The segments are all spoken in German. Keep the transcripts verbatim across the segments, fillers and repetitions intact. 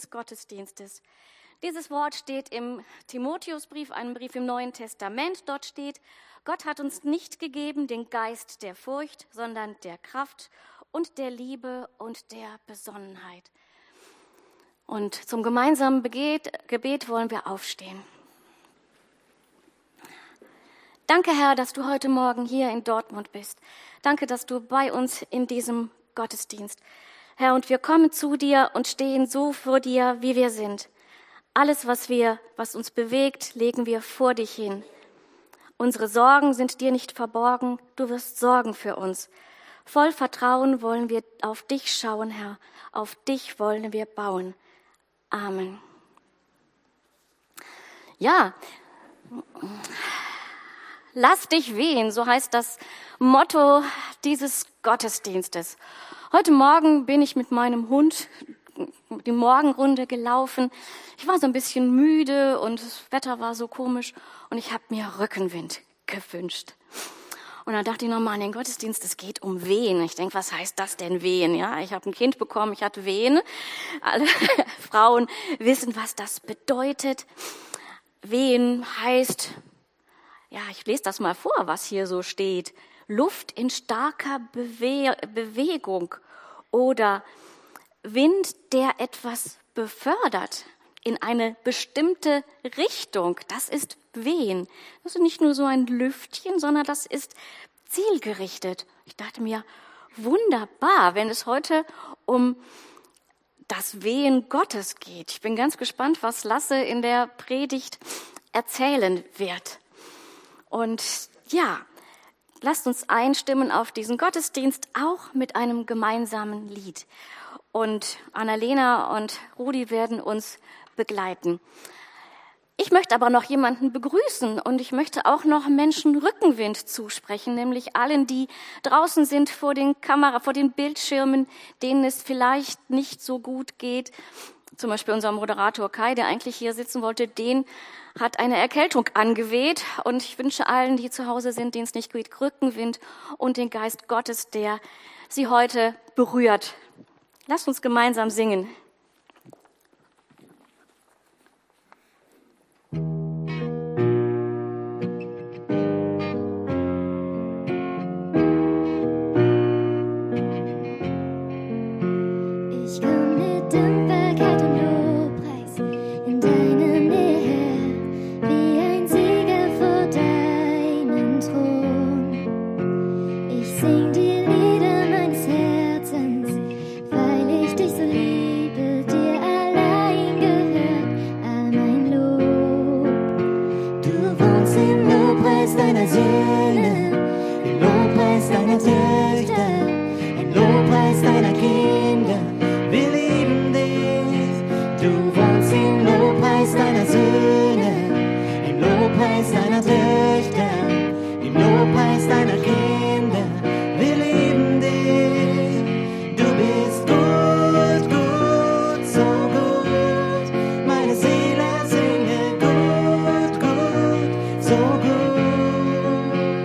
Gottesdienstes. Dieses Wort steht im Timotheusbrief, einem Brief im Neuen Testament. Dort steht: Gott hat uns nicht gegeben den Geist der Furcht, sondern der Kraft und der Liebe und der Besonnenheit. Und zum gemeinsamen Gebet wollen wir aufstehen. Danke, Herr, dass du heute Morgen hier in Dortmund bist. Danke, dass du bei uns in diesem Gottesdienst. Herr, und wir kommen zu dir und stehen so vor dir, wie wir sind. Alles, was wir, was uns bewegt, legen wir vor dich hin. Unsere Sorgen sind dir nicht verborgen. Du wirst sorgen für uns. Voll Vertrauen wollen wir auf dich schauen, Herr. Auf dich wollen wir bauen. Amen. Ja, lass dich wehen, so heißt das Motto dieses Gottesdienstes. Heute Morgen bin ich mit meinem Hund die Morgenrunde gelaufen. Ich war so ein bisschen müde und das Wetter war so komisch und ich habe mir Rückenwind gewünscht. Und dann dachte ich nochmal an den Gottesdienst, es geht um Wehen. Ich denke, was heißt das denn Wehen? Ja, ich habe ein Kind bekommen, ich hatte Wehen. Alle Frauen wissen, was das bedeutet. Wehen heißt, ja, ich lese das mal vor, was hier so steht. Luft in starker Bewe- Bewegung oder Wind, der etwas befördert in eine bestimmte Richtung. Das ist Wehen. Das ist nicht nur so ein Lüftchen, sondern das ist zielgerichtet. Ich dachte mir, wunderbar, wenn es heute um das Wehen Gottes geht. Ich bin ganz gespannt, was Lasse in der Predigt erzählen wird. Und ja, lasst uns einstimmen auf diesen Gottesdienst, auch mit einem gemeinsamen Lied. Und Annalena und Rudi werden uns begleiten. Ich möchte aber noch jemanden begrüßen und ich möchte auch noch Menschen Rückenwind zusprechen, nämlich allen, die draußen sind vor den Kamera, vor den Bildschirmen, denen es vielleicht nicht so gut geht. Zum Beispiel unser Moderator Kai, der eigentlich hier sitzen wollte, den hat eine Erkältung angeweht. Und ich wünsche allen, die zu Hause sind, denen es nicht geht, Rückenwind und den Geist Gottes, der sie heute berührt. Lasst uns gemeinsam singen. Ich komm mit Dankbarkeit und Lobpreis in deine Nähe, wie ein Sieger vor deinem Thron. Ich sing die Lieder meines Herzens, weil ich dich so liebe, dir allein gehört all mein Lob. Du wohnst im Lobpreis deiner Söhne, im Lobpreis deiner Töchter, im Lobpreis deiner Kinder. Wir lieben dich. Du wohnst im Lobpreis deiner Söhne, im Lobpreis deiner Töchter, im Lobpreis deiner Kinder. Wir lieben dich. Du bist gut, gut, so gut. Meine Seele singe gut, gut, so gut.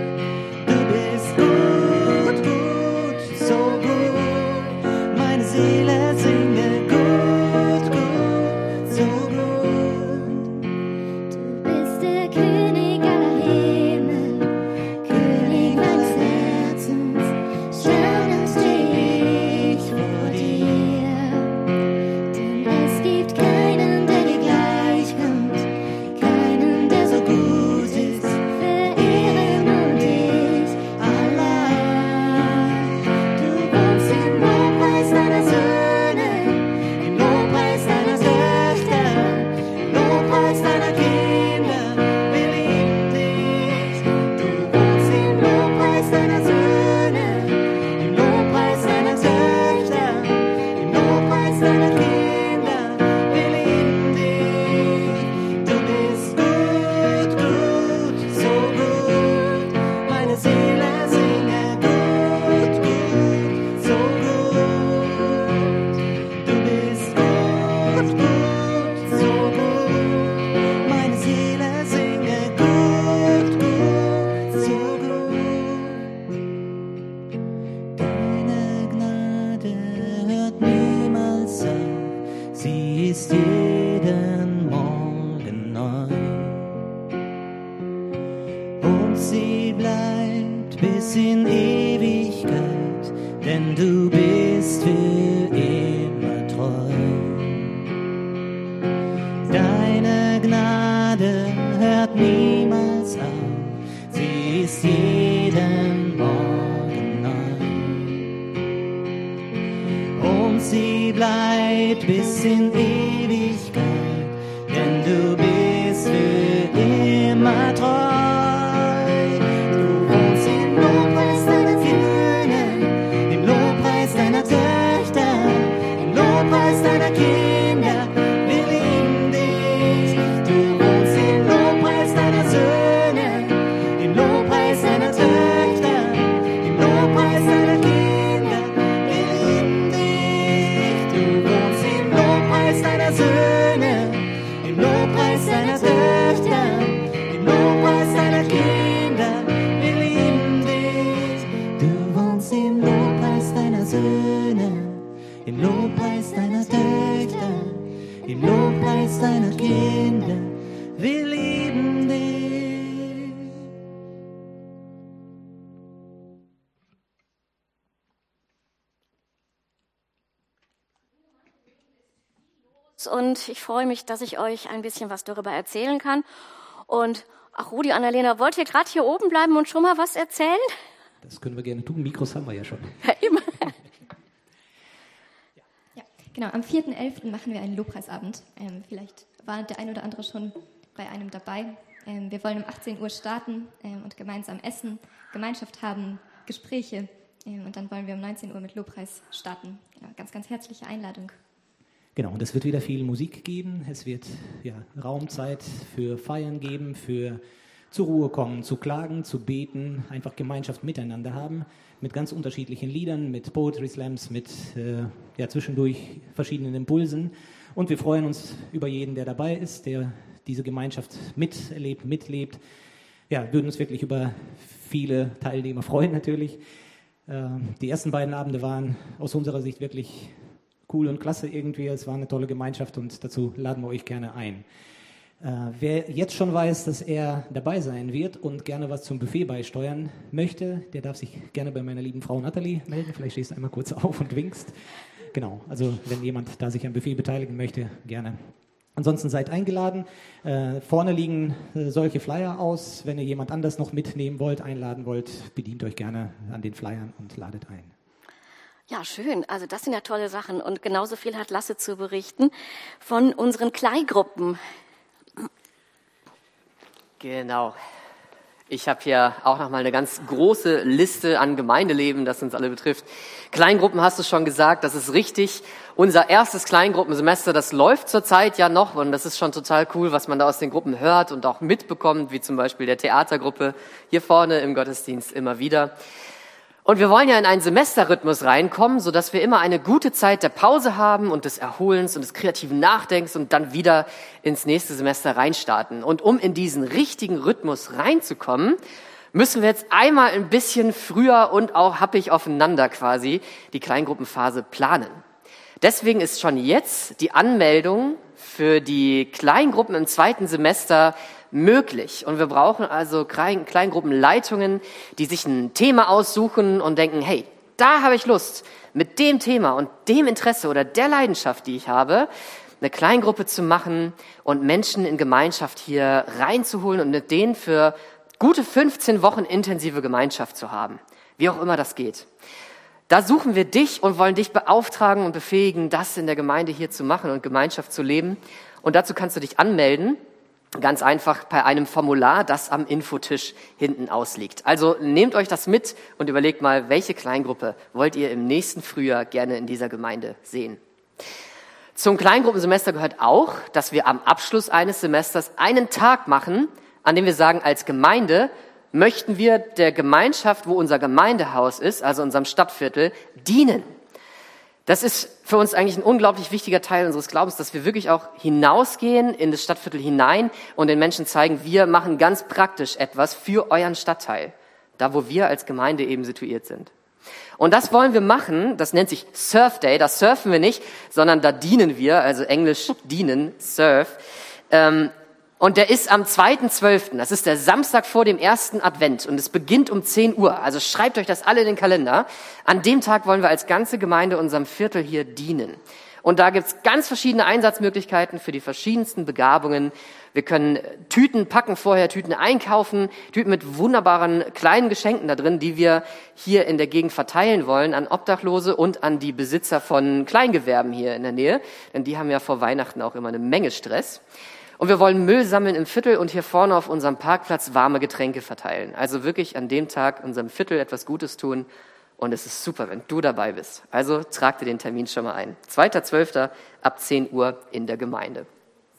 jeden Morgen neu. Und sie bleibt bis in Ewigkeit, denn du bist für immer treu. Deine Gnade hört niemals auf, sie ist jeden Morgen neu. Und sie bleibt bis in Ewigkeit, denn du bist für immer treu. Du wohnst im Lobpreis deiner Söhne, im Lobpreis deiner Töchter, im Lobpreis deiner Kinder. Wir lieben dich. Du wohnst im Lobpreis deiner Söhne, im Lobpreis deiner Töchter, im Lobpreis deiner Kinder. Wir lieben dich. Du wohnst im Lobpreis deiner Söhne, im Lobpreis deiner Töchter, im Lobpreis deiner Kinder. Wir lieben dich. Du wohnst im Lobpreis deiner Söhne, im Lobpreis deiner Töchter, im Lobpreis deiner Kinder. Wir lieben dich. Und ich freue mich, dass ich euch ein bisschen was darüber erzählen kann. Und ach, Rudi, Annalena, wollt ihr gerade hier oben bleiben und schon mal was erzählen? Das können wir gerne tun. Mikros haben wir ja schon. Ja, immer. Ja, genau. Am vierten elften machen wir einen Lobpreisabend. Ähm, vielleicht war der ein oder andere schon bei einem dabei. Ähm, wir wollen um achtzehn Uhr starten ähm, und gemeinsam essen, Gemeinschaft haben, Gespräche. Ähm, und dann wollen wir um neunzehn Uhr mit Lobpreis starten. Genau, ganz, ganz herzliche Einladung. Genau, und es wird wieder viel Musik geben. Es wird ja, Raumzeit für Feiern geben, für zur Ruhe kommen, zu klagen, zu beten, einfach Gemeinschaft miteinander haben, mit ganz unterschiedlichen Liedern, mit Poetry Slams, mit äh, ja, zwischendurch verschiedenen Impulsen. Und wir freuen uns über jeden, der dabei ist, der diese Gemeinschaft miterlebt, mitlebt. Ja, würden uns wirklich über viele Teilnehmer freuen natürlich. Äh, die ersten beiden Abende waren aus unserer Sicht wirklich cool und klasse irgendwie. Es war eine tolle Gemeinschaft und dazu laden wir euch gerne ein. Äh, wer jetzt schon weiß, dass er dabei sein wird und gerne was zum Buffet beisteuern möchte, der darf sich gerne bei meiner lieben Frau Nathalie melden. Vielleicht stehst du einmal kurz auf und winkst. Genau, also wenn jemand da sich am Buffet beteiligen möchte, gerne. Ansonsten seid eingeladen. Äh, vorne liegen äh, solche Flyer aus. Wenn ihr jemand anders noch mitnehmen wollt, einladen wollt, bedient euch gerne an den Flyern und ladet ein. Ja, schön. Also das sind ja tolle Sachen. Und genauso viel hat Lasse zu berichten von unseren Kleingruppen. Genau. Ich habe hier auch nochmal eine ganz große Liste an Gemeindeleben, das uns alle betrifft. Kleingruppen hast du schon gesagt, das ist richtig. Unser erstes Kleingruppensemester, das läuft zurzeit ja noch und das ist schon total cool, was man da aus den Gruppen hört und auch mitbekommt, wie zum Beispiel der Theatergruppe hier vorne im Gottesdienst immer wieder. Und wir wollen ja in einen Semesterrhythmus reinkommen, sodass wir immer eine gute Zeit der Pause haben und des Erholens und des kreativen Nachdenkens und dann wieder ins nächste Semester reinstarten. Und um in diesen richtigen Rhythmus reinzukommen, müssen wir jetzt einmal ein bisschen früher und auch happig aufeinander quasi die Kleingruppenphase planen. Deswegen ist schon jetzt die Anmeldung für die Kleingruppen im zweiten Semester möglich. Und wir brauchen also Kleingruppenleitungen, die sich ein Thema aussuchen und denken, hey, da habe ich Lust, mit dem Thema und dem Interesse oder der Leidenschaft, die ich habe, eine Kleingruppe zu machen und Menschen in Gemeinschaft hier reinzuholen und mit denen für gute fünfzehn Wochen intensive Gemeinschaft zu haben. Wie auch immer das geht. Da suchen wir dich und wollen dich beauftragen und befähigen, das in der Gemeinde hier zu machen und Gemeinschaft zu leben. Und dazu kannst du dich anmelden. Ganz einfach bei einem Formular, das am Infotisch hinten ausliegt. Also nehmt euch das mit und überlegt mal, welche Kleingruppe wollt ihr im nächsten Frühjahr gerne in dieser Gemeinde sehen. Zum Kleingruppensemester gehört auch, dass wir am Abschluss eines Semesters einen Tag machen, an dem wir sagen, als Gemeinde möchten wir der Gemeinschaft, wo unser Gemeindehaus ist, also unserem Stadtviertel, dienen. Das ist für uns eigentlich ein unglaublich wichtiger Teil unseres Glaubens, dass wir wirklich auch hinausgehen in das Stadtviertel hinein und den Menschen zeigen, wir machen ganz praktisch etwas für euren Stadtteil, da wo wir als Gemeinde eben situiert sind. Und das wollen wir machen, das nennt sich Surf Day, das surfen wir nicht, sondern da dienen wir, also Englisch dienen, Surf. Ähm, und der ist am zweiten zwölften, das ist der Samstag vor dem ersten Advent und es beginnt um zehn Uhr, also schreibt euch das alle in den Kalender. An dem Tag wollen wir als ganze Gemeinde unserem Viertel hier dienen. Und da gibt's ganz verschiedene Einsatzmöglichkeiten für die verschiedensten Begabungen. Wir können Tüten packen vorher, Tüten einkaufen, Tüten mit wunderbaren kleinen Geschenken da drin, die wir hier in der Gegend verteilen wollen an Obdachlose und an die Besitzer von Kleingewerben hier in der Nähe. Denn die haben ja vor Weihnachten auch immer eine Menge Stress. Und wir wollen Müll sammeln im Viertel und hier vorne auf unserem Parkplatz warme Getränke verteilen. Also wirklich an dem Tag unserem Viertel etwas Gutes tun. Und es ist super, wenn du dabei bist. Also trag dir den Termin schon mal ein. zweiter zwölfter ab zehn Uhr in der Gemeinde.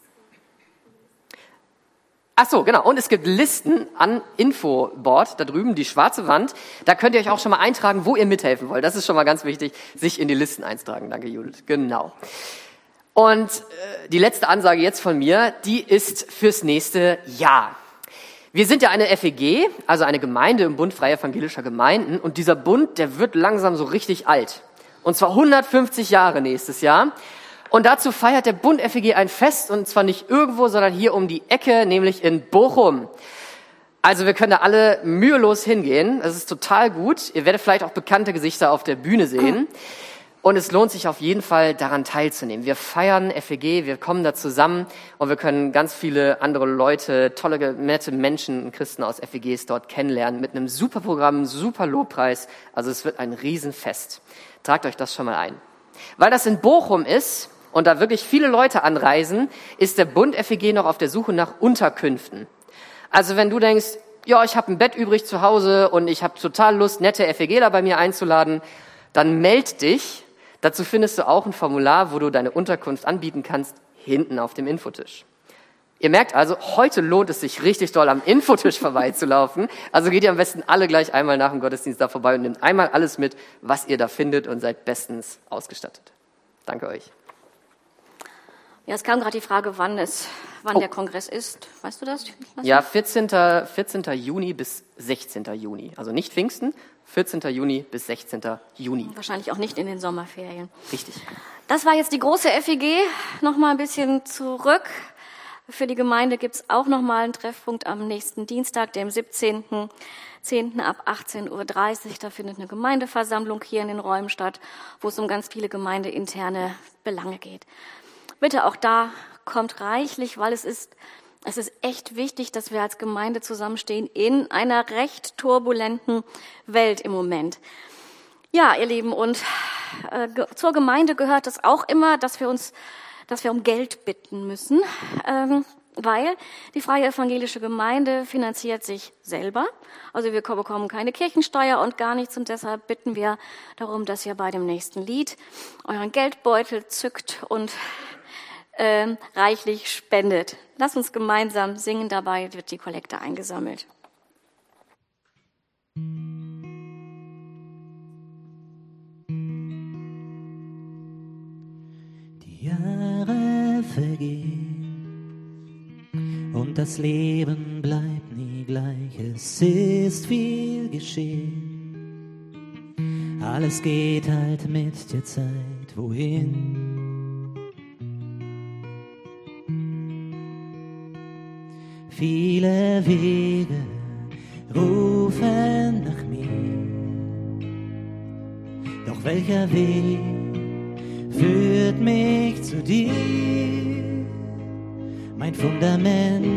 Ach so, genau. Und es gibt Listen an Infoboard, da drüben, die schwarze Wand. Da könnt ihr euch auch schon mal eintragen, wo ihr mithelfen wollt. Das ist schon mal ganz wichtig, sich in die Listen einzutragen. Danke, Judith. Genau. Und äh, die letzte Ansage jetzt von mir, die ist fürs nächste Jahr. Wir sind ja eine F E G, also eine Gemeinde im Bund Freie Evangelischer Gemeinden. Und dieser Bund, der wird langsam so richtig alt. Und zwar hundertfünfzig Jahre nächstes Jahr. Und dazu feiert der Bund F E G ein Fest. Und zwar nicht irgendwo, sondern hier um die Ecke, nämlich in Bochum. Also wir können da alle mühelos hingehen. Das ist total gut. Ihr werdet vielleicht auch bekannte Gesichter auf der Bühne sehen. Und es lohnt sich auf jeden Fall, daran teilzunehmen. Wir feiern F E G, wir kommen da zusammen und wir können ganz viele andere Leute, tolle, nette Menschen, Christen aus F E Gs dort kennenlernen mit einem super Programm, super Lobpreis. Also es wird ein Riesenfest. Tragt euch das schon mal ein. Weil das in Bochum ist und da wirklich viele Leute anreisen, ist der Bund F E G noch auf der Suche nach Unterkünften. Also wenn du denkst, ja, ich habe ein Bett übrig zu Hause und ich habe total Lust, nette FEGler bei mir einzuladen, dann meld dich. Dazu findest du auch ein Formular, wo du deine Unterkunft anbieten kannst, hinten auf dem Infotisch. Ihr merkt also, heute lohnt es sich richtig doll am Infotisch vorbeizulaufen. Also geht ihr am besten alle gleich einmal nach dem Gottesdienst da vorbei und nehmt einmal alles mit, was ihr da findet und seid bestens ausgestattet. Danke euch. Ja, es kam gerade die Frage, wann es, wann Oh. der Kongress ist. Weißt du das? Ja, vierzehnter vierzehnter Juni bis sechzehnter Juni. Also nicht Pfingsten, vierzehnter Juni bis sechzehnter Juni. Wahrscheinlich auch nicht in den Sommerferien. Richtig. Das war jetzt die große F E G. Nochmal ein bisschen zurück. Für die Gemeinde gibt's auch nochmal einen Treffpunkt am nächsten Dienstag, dem siebzehnten zehnten ab achtzehn Uhr dreißig. Da findet eine Gemeindeversammlung hier in den Räumen statt, wo es um ganz viele gemeindeinterne Belange geht. Bitte auch da kommt reichlich, weil es ist, es ist echt wichtig, dass wir als Gemeinde zusammenstehen in einer recht turbulenten Welt im Moment. Ja, ihr Lieben, und äh, ge- zur Gemeinde gehört es auch immer, dass wir uns, dass wir um Geld bitten müssen, ähm, weil die Freie Evangelische Gemeinde finanziert sich selber. Also wir bekommen keine Kirchensteuer und gar nichts, und deshalb bitten wir darum, dass ihr bei dem nächsten Lied euren Geldbeutel zückt und ähm, reichlich spendet. Lasst uns gemeinsam singen, dabei wird die Kollekte eingesammelt. Die Jahre vergehen und das Leben bleibt nie gleich. Es ist viel geschehen. Alles geht halt mit der Zeit wohin. Viele Wege rufen nach mir. Doch welcher Weg führt mich zu dir? Mein Fundament,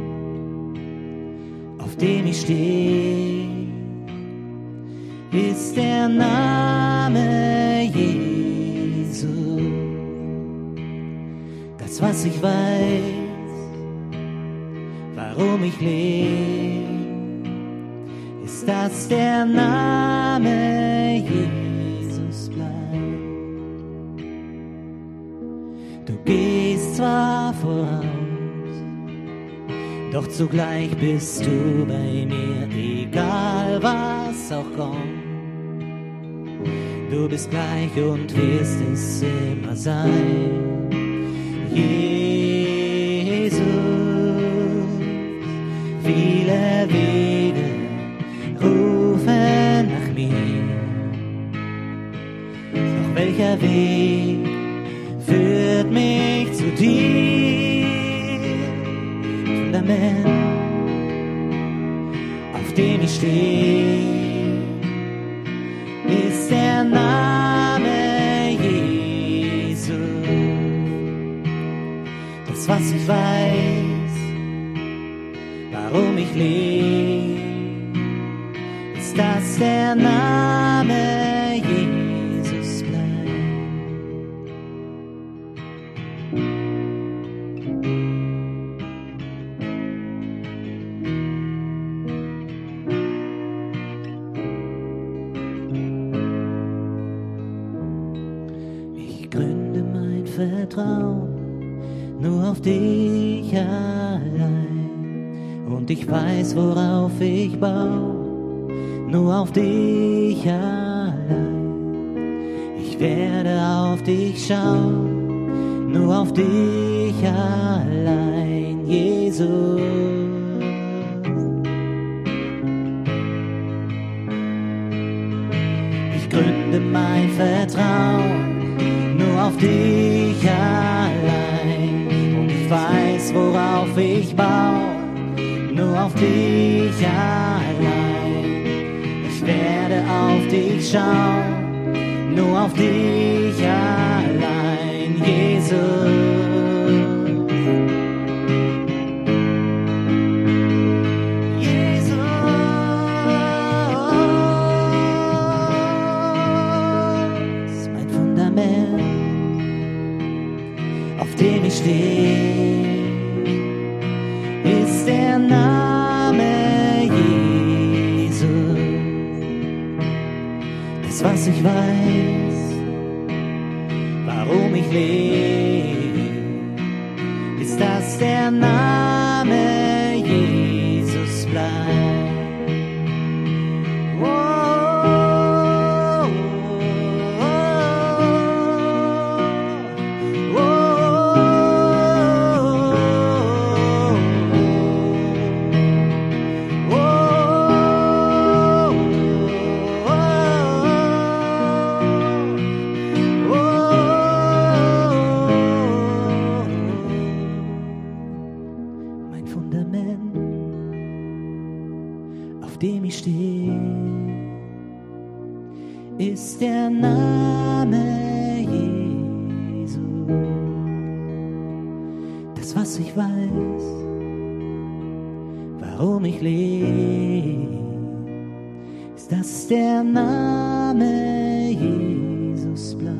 auf dem ich stehe, ist der Name Jesu. Das, was ich weiß, warum ich lebe, ist, dass der Name Jesus bleibt. Du gehst zwar voraus, doch zugleich bist du bei mir, egal was auch kommt. Du bist gleich und wirst es immer sein. Jesus, viele Wege rufen nach mir. Weg führt mich zu dir. Fundament, auf dem ich stehe, ist der Name Jesus. Das, was ich weiß, warum ich lebe, ist, dass der Name Jesus bleibt. Ich gründe mein Vertrauen nur auf dich allein, und ich weiß, worauf ich baue, nur auf dich allein. Ich werde auf dich schauen, nur auf dich allein, Jesus. Ich gründe mein Vertrauen nur auf dich allein, und ich weiß, worauf ich baue, nur auf dich allein. Ich werde auf dich schauen, nur auf dich allein, Jesus. Jesus, mein Fundament, auf dem ich stehe, ist der Name Jesus. Das, was ich weiß, warum ich lebe, ist, dass der Name Jesus bleibt. Oh, oh, oh, mein Fundament, auf dem ich stehe, ist der Name Jesus. Das, was ich weiß, warum ich lebe, ist, dass der Name Jesus bleibt.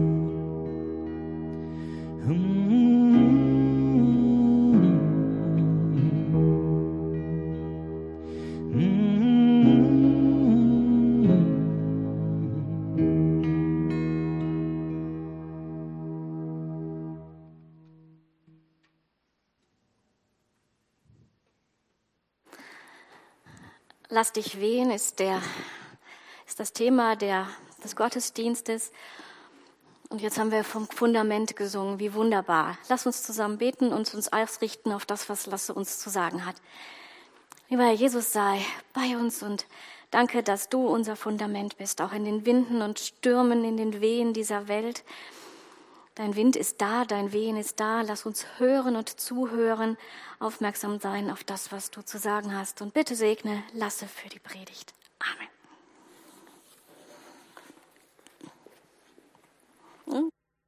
Lass dich wehen ist, der, ist das Thema der, des Gottesdienstes. Und jetzt haben wir vom Fundament gesungen, wie wunderbar. Lass uns zusammen beten und uns ausrichten auf das, was Lasse uns zu sagen hat. Lieber Herr Jesus, sei bei uns und danke, dass du unser Fundament bist, auch in den Winden und Stürmen, in den Wehen dieser Welt. Dein Wind ist da, dein Wehen ist da. Lass uns hören und zuhören, aufmerksam sein auf das, was du zu sagen hast. Und bitte segne Lasse für die Predigt. Amen. Hm?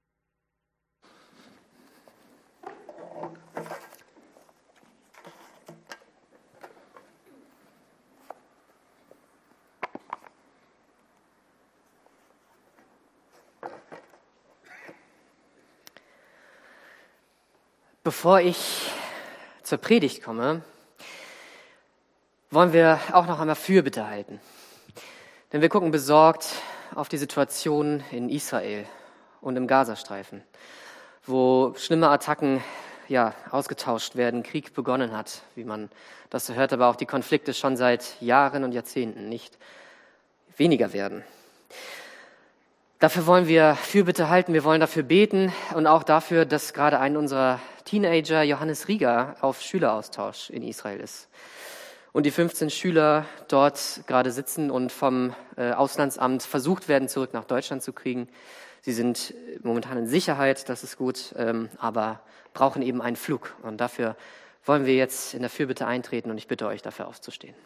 Bevor ich zur Predigt komme, wollen wir auch noch einmal Fürbitte halten. Denn wir gucken besorgt auf die Situation in Israel und im Gazastreifen, wo schlimme Attacken ja, ausgetauscht werden, Krieg begonnen hat, wie man das so hört, aber auch die Konflikte schon seit Jahren und Jahrzehnten nicht weniger werden. Dafür wollen wir Fürbitte halten, wir wollen dafür beten und auch dafür, dass gerade ein unserer Teenager, Johannes Rieger, auf Schüleraustausch in Israel ist. Und die fünfzehn Schüler dort gerade sitzen und vom äh, Auslandsamt versucht werden, zurück nach Deutschland zu kriegen. Sie sind momentan in Sicherheit, das ist gut, ähm, aber brauchen eben einen Flug. Und dafür wollen wir jetzt in der Fürbitte eintreten und ich bitte euch, dafür aufzustehen.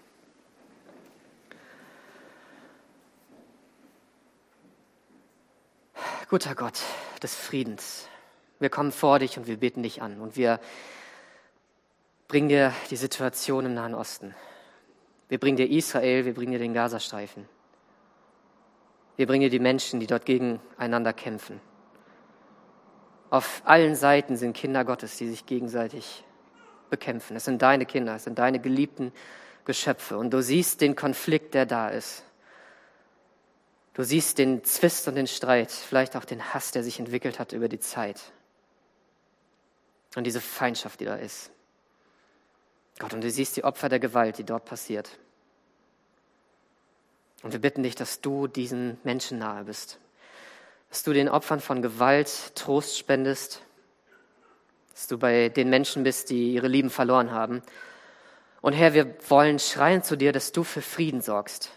Guter Gott des Friedens, wir kommen vor dich und wir beten dich an und wir bringen dir die Situation im Nahen Osten. Wir bringen dir Israel, wir bringen dir den Gazastreifen. Wir bringen dir die Menschen, die dort gegeneinander kämpfen. Auf allen Seiten sind Kinder Gottes, die sich gegenseitig bekämpfen. Es sind deine Kinder, es sind deine geliebten Geschöpfe. Und du siehst den Konflikt, der da ist. Du siehst den Zwist und den Streit, vielleicht auch den Hass, der sich entwickelt hat über die Zeit. Und diese Feindschaft, die da ist. Gott, und du siehst die Opfer der Gewalt, die dort passiert. Und wir bitten dich, dass du diesen Menschen nahe bist. Dass du den Opfern von Gewalt Trost spendest. Dass du bei den Menschen bist, die ihre Lieben verloren haben. Und Herr, wir wollen schreien zu dir, dass du für Frieden sorgst.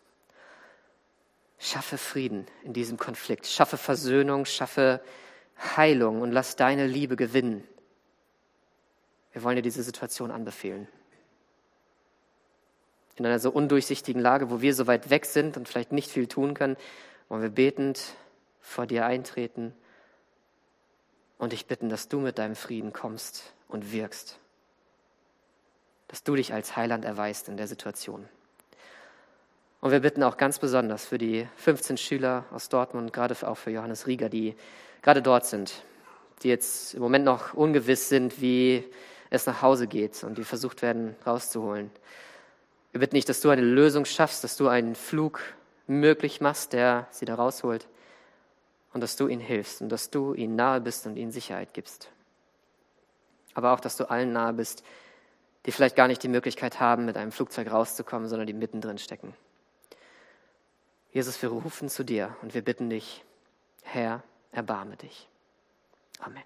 Schaffe Frieden in diesem Konflikt. Schaffe Versöhnung, schaffe Heilung und lass deine Liebe gewinnen. Wir wollen dir diese Situation anbefehlen. In einer so undurchsichtigen Lage, wo wir so weit weg sind und vielleicht nicht viel tun können, wollen wir betend vor dir eintreten und dich bitten, dass du mit deinem Frieden kommst und wirkst. Dass du dich als Heiland erweist in der Situation. Und wir bitten auch ganz besonders für die fünfzehn Schüler aus Dortmund, gerade auch für Johannes Rieger, die gerade dort sind, die jetzt im Moment noch ungewiss sind, wie es nach Hause geht und die versucht werden rauszuholen. Wir bitten dich, dass du eine Lösung schaffst, dass du einen Flug möglich machst, der sie da rausholt und dass du ihnen hilfst und dass du ihnen nahe bist und ihnen Sicherheit gibst. Aber auch, dass du allen nahe bist, die vielleicht gar nicht die Möglichkeit haben, mit einem Flugzeug rauszukommen, sondern die mittendrin stecken. Jesus, wir rufen zu dir und wir bitten dich, Herr, erbarme dich. Amen.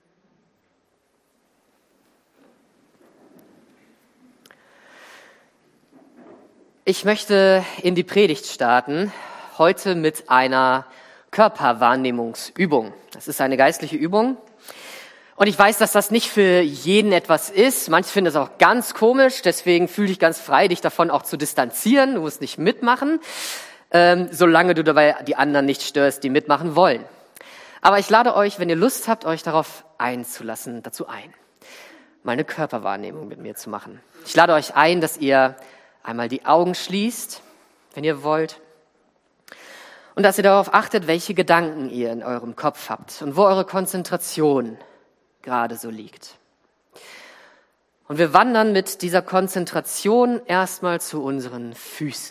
Ich möchte in die Predigt starten, heute mit einer Körperwahrnehmungsübung. Das ist eine geistliche Übung. Und ich weiß, dass das nicht für jeden etwas ist. Manche finden es auch ganz komisch, deswegen fühle dich ganz frei, dich davon auch zu distanzieren. Du musst nicht mitmachen, ähm, solange du dabei die anderen nicht störst, die mitmachen wollen. Aber ich lade euch, wenn ihr Lust habt, euch darauf einzulassen, dazu ein, mal eine Körperwahrnehmung mit mir zu machen. Ich lade euch ein, dass ihr einmal die Augen schließt, wenn ihr wollt, und dass ihr darauf achtet, welche Gedanken ihr in eurem Kopf habt und wo eure Konzentration gerade so liegt. Und wir wandern mit dieser Konzentration erstmal zu unseren Füßen.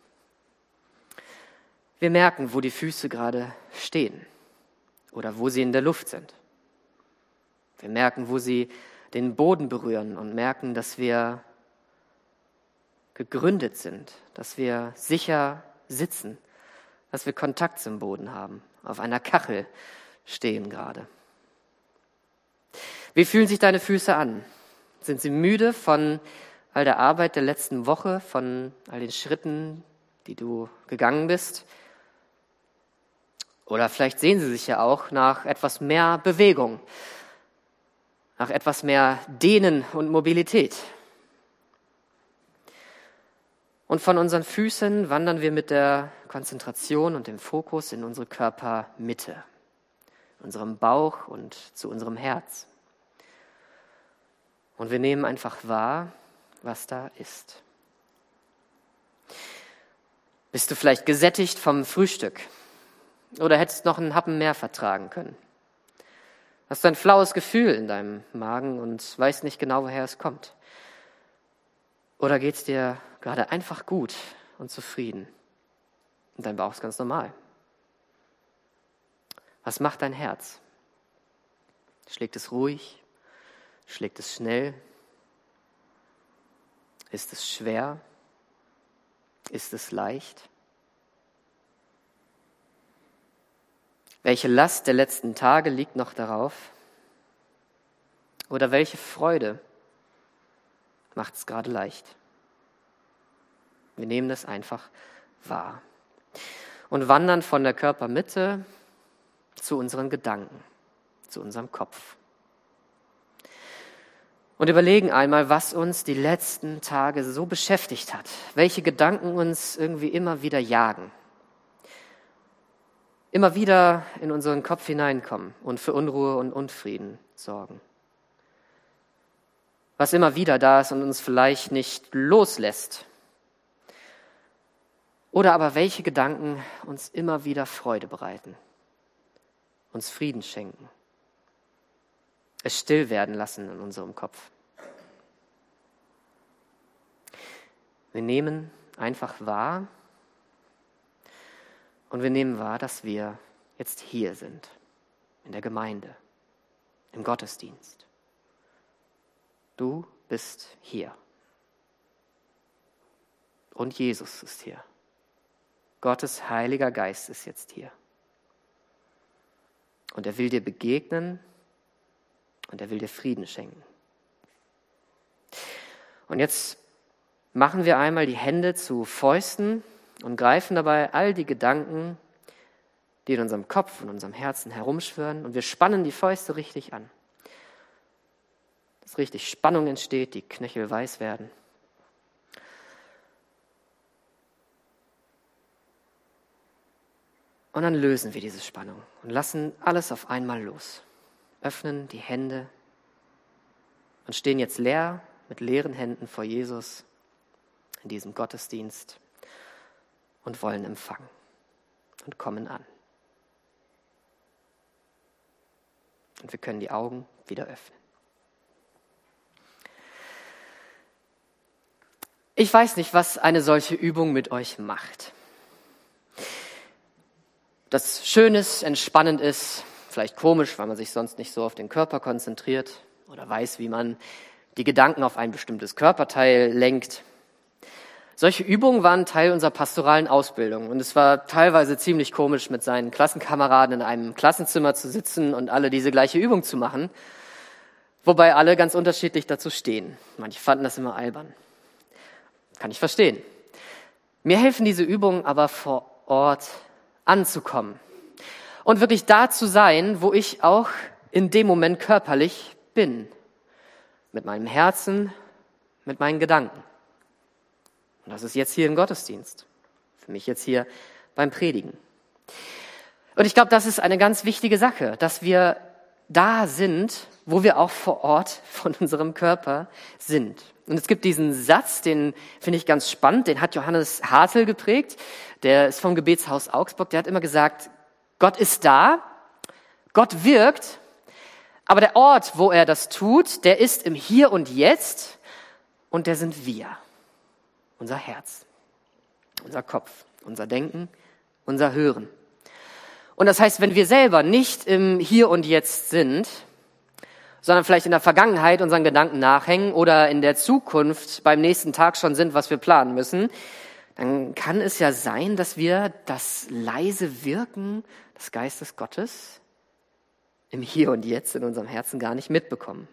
Wir merken, wo die Füße gerade stehen oder wo sie in der Luft sind. Wir merken, wo sie den Boden berühren und merken, dass wir gegründet sind, dass wir sicher sitzen, dass wir Kontakt zum Boden haben, auf einer Kachel stehen gerade. Wie fühlen sich deine Füße an? Sind sie müde von all der Arbeit der letzten Woche, von all den Schritten, die du gegangen bist? Oder vielleicht sehen sie sich ja auch nach etwas mehr Bewegung, nach etwas mehr Dehnen und Mobilität. Und von unseren Füßen wandern wir mit der Konzentration und dem Fokus in unsere Körpermitte, unserem Bauch und zu unserem Herz. Und wir nehmen einfach wahr, was da ist. Bist du vielleicht gesättigt vom Frühstück? Oder hättest noch einen Happen mehr vertragen können? Hast du ein flaues Gefühl in deinem Magen und weißt nicht genau, woher es kommt? Oder geht es dir gerade einfach gut und zufrieden? Und dein Bauch ist ganz normal. Was macht dein Herz? Schlägt es ruhig? Schlägt es schnell? Ist es schwer? Ist es leicht? Welche Last der letzten Tage liegt noch darauf? Oder welche Freude macht es gerade leicht? Wir nehmen das einfach wahr und wandern von der Körpermitte zu unseren Gedanken, zu unserem Kopf. Und überlegen einmal, was uns die letzten Tage so beschäftigt hat, welche Gedanken uns irgendwie immer wieder jagen, immer wieder in unseren Kopf hineinkommen und für Unruhe und Unfrieden sorgen. Was immer wieder da ist und uns vielleicht nicht loslässt. Oder aber welche Gedanken uns immer wieder Freude bereiten, uns Frieden schenken, es still werden lassen in unserem Kopf. Wir nehmen einfach wahr und wir nehmen wahr, dass wir jetzt hier sind, in der Gemeinde, im Gottesdienst. Du bist hier. Und Jesus ist hier. Gottes Heiliger Geist ist jetzt hier. Und er will dir begegnen und er will dir Frieden schenken. Und jetzt machen wir einmal die Hände zu Fäusten und greifen dabei all die Gedanken, die in unserem Kopf und unserem Herzen herumschwirren, und wir spannen die Fäuste richtig an. Dass richtig Spannung entsteht, die Knöchel weiß werden. Und dann lösen wir diese Spannung und lassen alles auf einmal los. Öffnen die Hände und stehen jetzt leer mit leeren Händen vor Jesus in diesem Gottesdienst und wollen empfangen und kommen an. Und wir können die Augen wieder öffnen. Ich weiß nicht, was eine solche Übung mit euch macht. Das schön ist, entspannend ist, vielleicht komisch, weil man sich sonst nicht so auf den Körper konzentriert oder weiß, wie man die Gedanken auf ein bestimmtes Körperteil lenkt. Solche Übungen waren Teil unserer pastoralen Ausbildung und es war teilweise ziemlich komisch, mit seinen Klassenkameraden in einem Klassenzimmer zu sitzen und alle diese gleiche Übung zu machen, wobei alle ganz unterschiedlich dazu stehen. Manche fanden das immer albern. Kann ich verstehen. Mir helfen diese Übungen aber vor Ort anzukommen und wirklich da zu sein, wo ich auch in dem Moment körperlich bin. Mit meinem Herzen, mit meinen Gedanken. Und das ist jetzt hier im Gottesdienst. Für mich jetzt hier beim Predigen. Und ich glaube, das ist eine ganz wichtige Sache, dass wir da sind, wo wir auch vor Ort von unserem Körper sind. Und es gibt diesen Satz, den finde ich ganz spannend, den hat Johannes Hartl geprägt, der ist vom Gebetshaus Augsburg, der hat immer gesagt, Gott ist da, Gott wirkt, aber der Ort, wo er das tut, der ist im Hier und Jetzt und der sind wir, unser Herz, unser Kopf, unser Denken, unser Hören. Und das heißt, wenn wir selber nicht im Hier und Jetzt sind, sondern vielleicht in der Vergangenheit unseren Gedanken nachhängen oder in der Zukunft beim nächsten Tag schon sind, was wir planen müssen, dann kann es ja sein, dass wir das leise Wirken des Geistes Gottes im Hier und Jetzt in unserem Herzen gar nicht mitbekommen.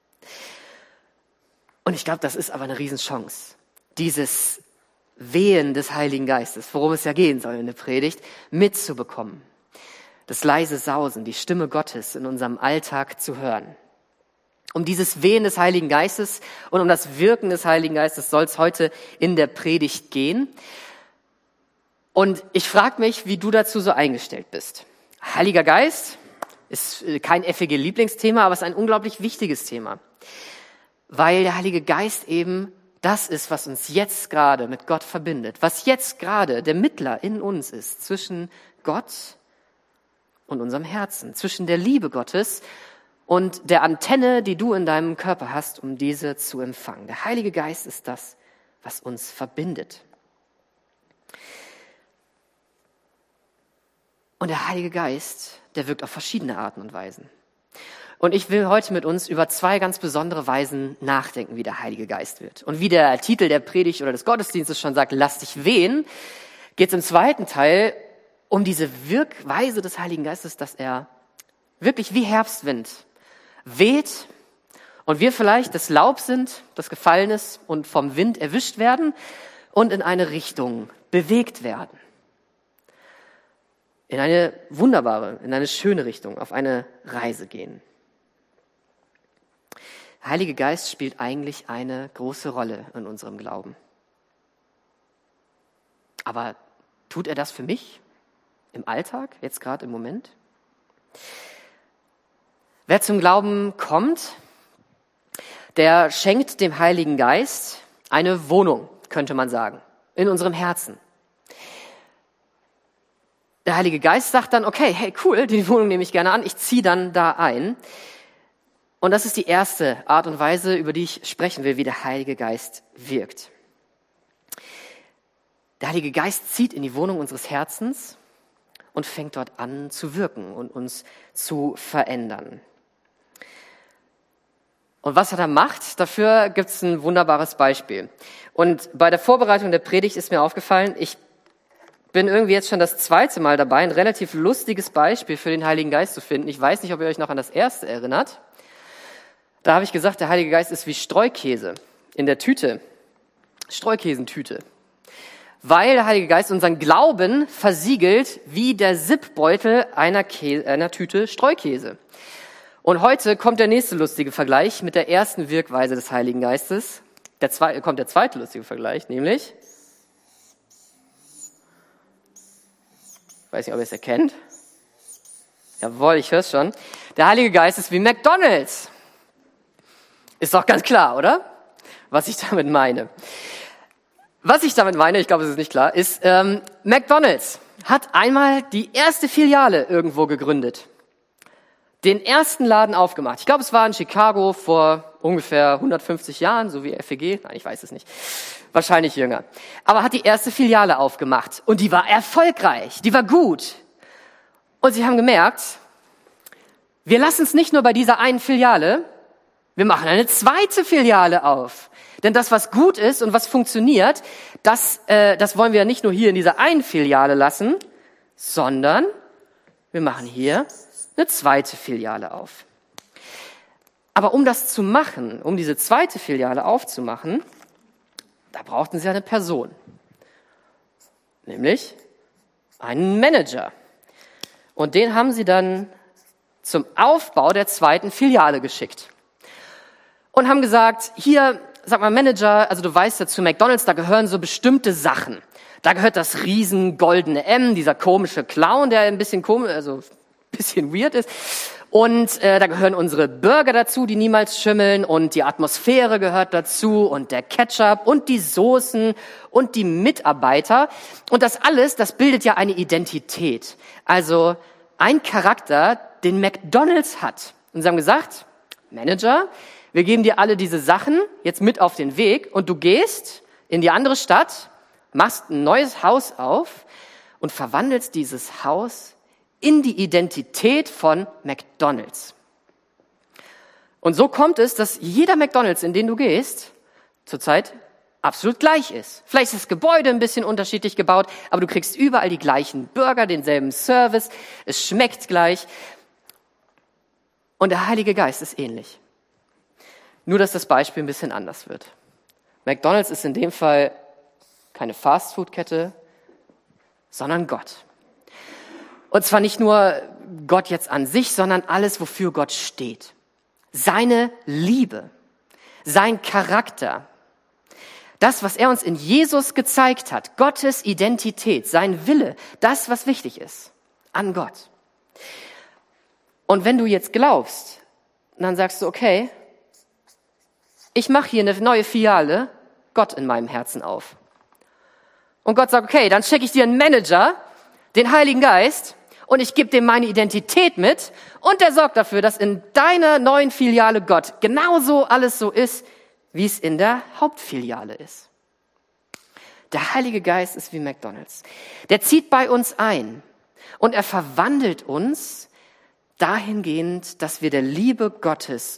Und ich glaube, das ist aber eine Riesenchance, dieses Wehen des Heiligen Geistes, worum es ja gehen soll in der Predigt, mitzubekommen. Das leise Sausen, die Stimme Gottes in unserem Alltag zu hören. Um dieses Wehen des Heiligen Geistes und um das Wirken des Heiligen Geistes soll es heute in der Predigt gehen. Und ich frage mich, wie du dazu so eingestellt bist. Heiliger Geist ist kein F E G-Lieblingsthema, aber es ist ein unglaublich wichtiges Thema. Weil der Heilige Geist eben das ist, was uns jetzt gerade mit Gott verbindet. Was jetzt gerade der Mittler in uns ist zwischen Gott und unserem Herzen. Zwischen der Liebe Gottes und der Antenne, die du in deinem Körper hast, um diese zu empfangen. Der Heilige Geist ist das, was uns verbindet. Und der Heilige Geist, der wirkt auf verschiedene Arten und Weisen. Und ich will heute mit uns über zwei ganz besondere Weisen nachdenken, wie der Heilige Geist wird. Und wie der Titel der Predigt oder des Gottesdienstes schon sagt, lass dich wehen, geht es im zweiten Teil um diese Wirkweise des Heiligen Geistes, dass er wirklich wie Herbstwind weht und wir vielleicht das Laub sind, das gefallen ist und vom Wind erwischt werden und in eine Richtung bewegt werden. in eine wunderbare, in eine schöne Richtung, auf eine Reise gehen. Der Heilige Geist spielt eigentlich eine große Rolle in unserem Glauben. Aber tut er das für mich im Alltag, jetzt gerade im Moment? Wer zum Glauben kommt, der schenkt dem Heiligen Geist eine Wohnung, könnte man sagen, in unserem Herzen. Der Heilige Geist sagt dann, okay, hey, cool, die Wohnung nehme ich gerne an, ich ziehe dann da ein. Und das ist die erste Art und Weise, über die ich sprechen will, wie der Heilige Geist wirkt. Der Heilige Geist zieht in die Wohnung unseres Herzens und fängt dort an zu wirken und uns zu verändern. Und was er da macht, dafür gibt es ein wunderbares Beispiel. Und bei der Vorbereitung der Predigt ist mir aufgefallen, ich bin irgendwie jetzt schon das zweite Mal dabei, ein relativ lustiges Beispiel für den Heiligen Geist zu finden. Ich weiß nicht, ob ihr euch noch an das erste erinnert. Da habe ich gesagt, der Heilige Geist ist wie Streukäse in der Tüte, Streukäsentüte. Weil der Heilige Geist unseren Glauben versiegelt wie der Zipbeutel einer, Käse, einer Tüte Streukäse. Und heute kommt der nächste lustige Vergleich mit der ersten Wirkweise des Heiligen Geistes. Der zweite, kommt der zweite lustige Vergleich, nämlich, ich weiß nicht, ob ihr es erkennt. Jawohl, ich höre es schon. Der Heilige Geist ist wie McDonald's. Ist doch ganz klar, oder? Was ich damit meine. Was ich damit meine, ich glaube, es ist nicht klar, ist, ähm, McDonald's hat einmal die erste Filiale irgendwo gegründet. Den ersten Laden aufgemacht. Ich glaube, es war in Chicago vor ungefähr hundertfünfzig Jahren, so wie F E G. Nein, ich weiß es nicht. Wahrscheinlich jünger. Aber hat die erste Filiale aufgemacht. Und die war erfolgreich. Die war gut. Und sie haben gemerkt, wir lassen es nicht nur bei dieser einen Filiale, wir machen eine zweite Filiale auf. Denn das, was gut ist und was funktioniert, das, äh, das wollen wir ja nicht nur hier in dieser einen Filiale lassen, sondern wir machen hier eine zweite Filiale auf. Aber um das zu machen, um diese zweite Filiale aufzumachen, da brauchten sie eine Person. Nämlich einen Manager. Und den haben sie dann zum Aufbau der zweiten Filiale geschickt. Und haben gesagt, hier, sag mal Manager, also du weißt ja, zu McDonald's, da gehören so bestimmte Sachen. Da gehört das riesen goldene M, dieser komische Clown, der ein bisschen komisch, also bisschen weird ist. Und äh, da gehören unsere Burger dazu, die niemals schimmeln. Und die Atmosphäre gehört dazu. Und der Ketchup und die Soßen und die Mitarbeiter. Und das alles, das bildet ja eine Identität. Also ein Charakter, den McDonald's hat. Und sie haben gesagt, Manager, wir geben dir alle diese Sachen jetzt mit auf den Weg. Und du gehst in die andere Stadt, machst ein neues Haus auf und verwandelst dieses Haus in die Identität von McDonald's. Und so kommt es, dass jeder McDonald's, in den du gehst, zurzeit absolut gleich ist. Vielleicht ist das Gebäude ein bisschen unterschiedlich gebaut, aber du kriegst überall die gleichen Burger, denselben Service, es schmeckt gleich. Und der Heilige Geist ist ähnlich. Nur, dass das Beispiel ein bisschen anders wird. McDonald's ist in dem Fall keine Fastfood-Kette, sondern Gott. Und zwar nicht nur Gott jetzt an sich, sondern alles, wofür Gott steht. Seine Liebe, sein Charakter, das, was er uns in Jesus gezeigt hat, Gottes Identität, sein Wille, das, was wichtig ist, an Gott. Und wenn du jetzt glaubst, dann sagst du, okay, ich mache hier eine neue Filiale, Gott in meinem Herzen auf. Und Gott sagt, okay, dann schicke ich dir einen Manager, den Heiligen Geist, und ich gebe dem meine Identität mit und der sorgt dafür, dass in deiner neuen Filiale Gott genauso alles so ist, wie es in der Hauptfiliale ist. Der Heilige Geist ist wie McDonald's. Der zieht bei uns ein und er verwandelt uns dahingehend, dass wir der Liebe Gottes,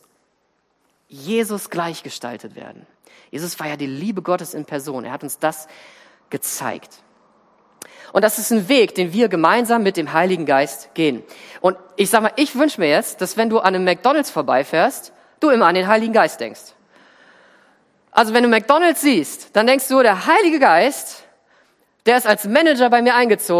Jesus gleichgestaltet werden. Jesus war ja die Liebe Gottes in Person. Er hat uns das gezeigt. Und das ist ein Weg, den wir gemeinsam mit dem Heiligen Geist gehen. Und ich sag mal, ich wünsche mir jetzt, dass wenn du an einem McDonald's vorbeifährst, du immer an den Heiligen Geist denkst. Also wenn du McDonald's siehst, dann denkst du, der Heilige Geist, der ist als Manager bei mir eingezogen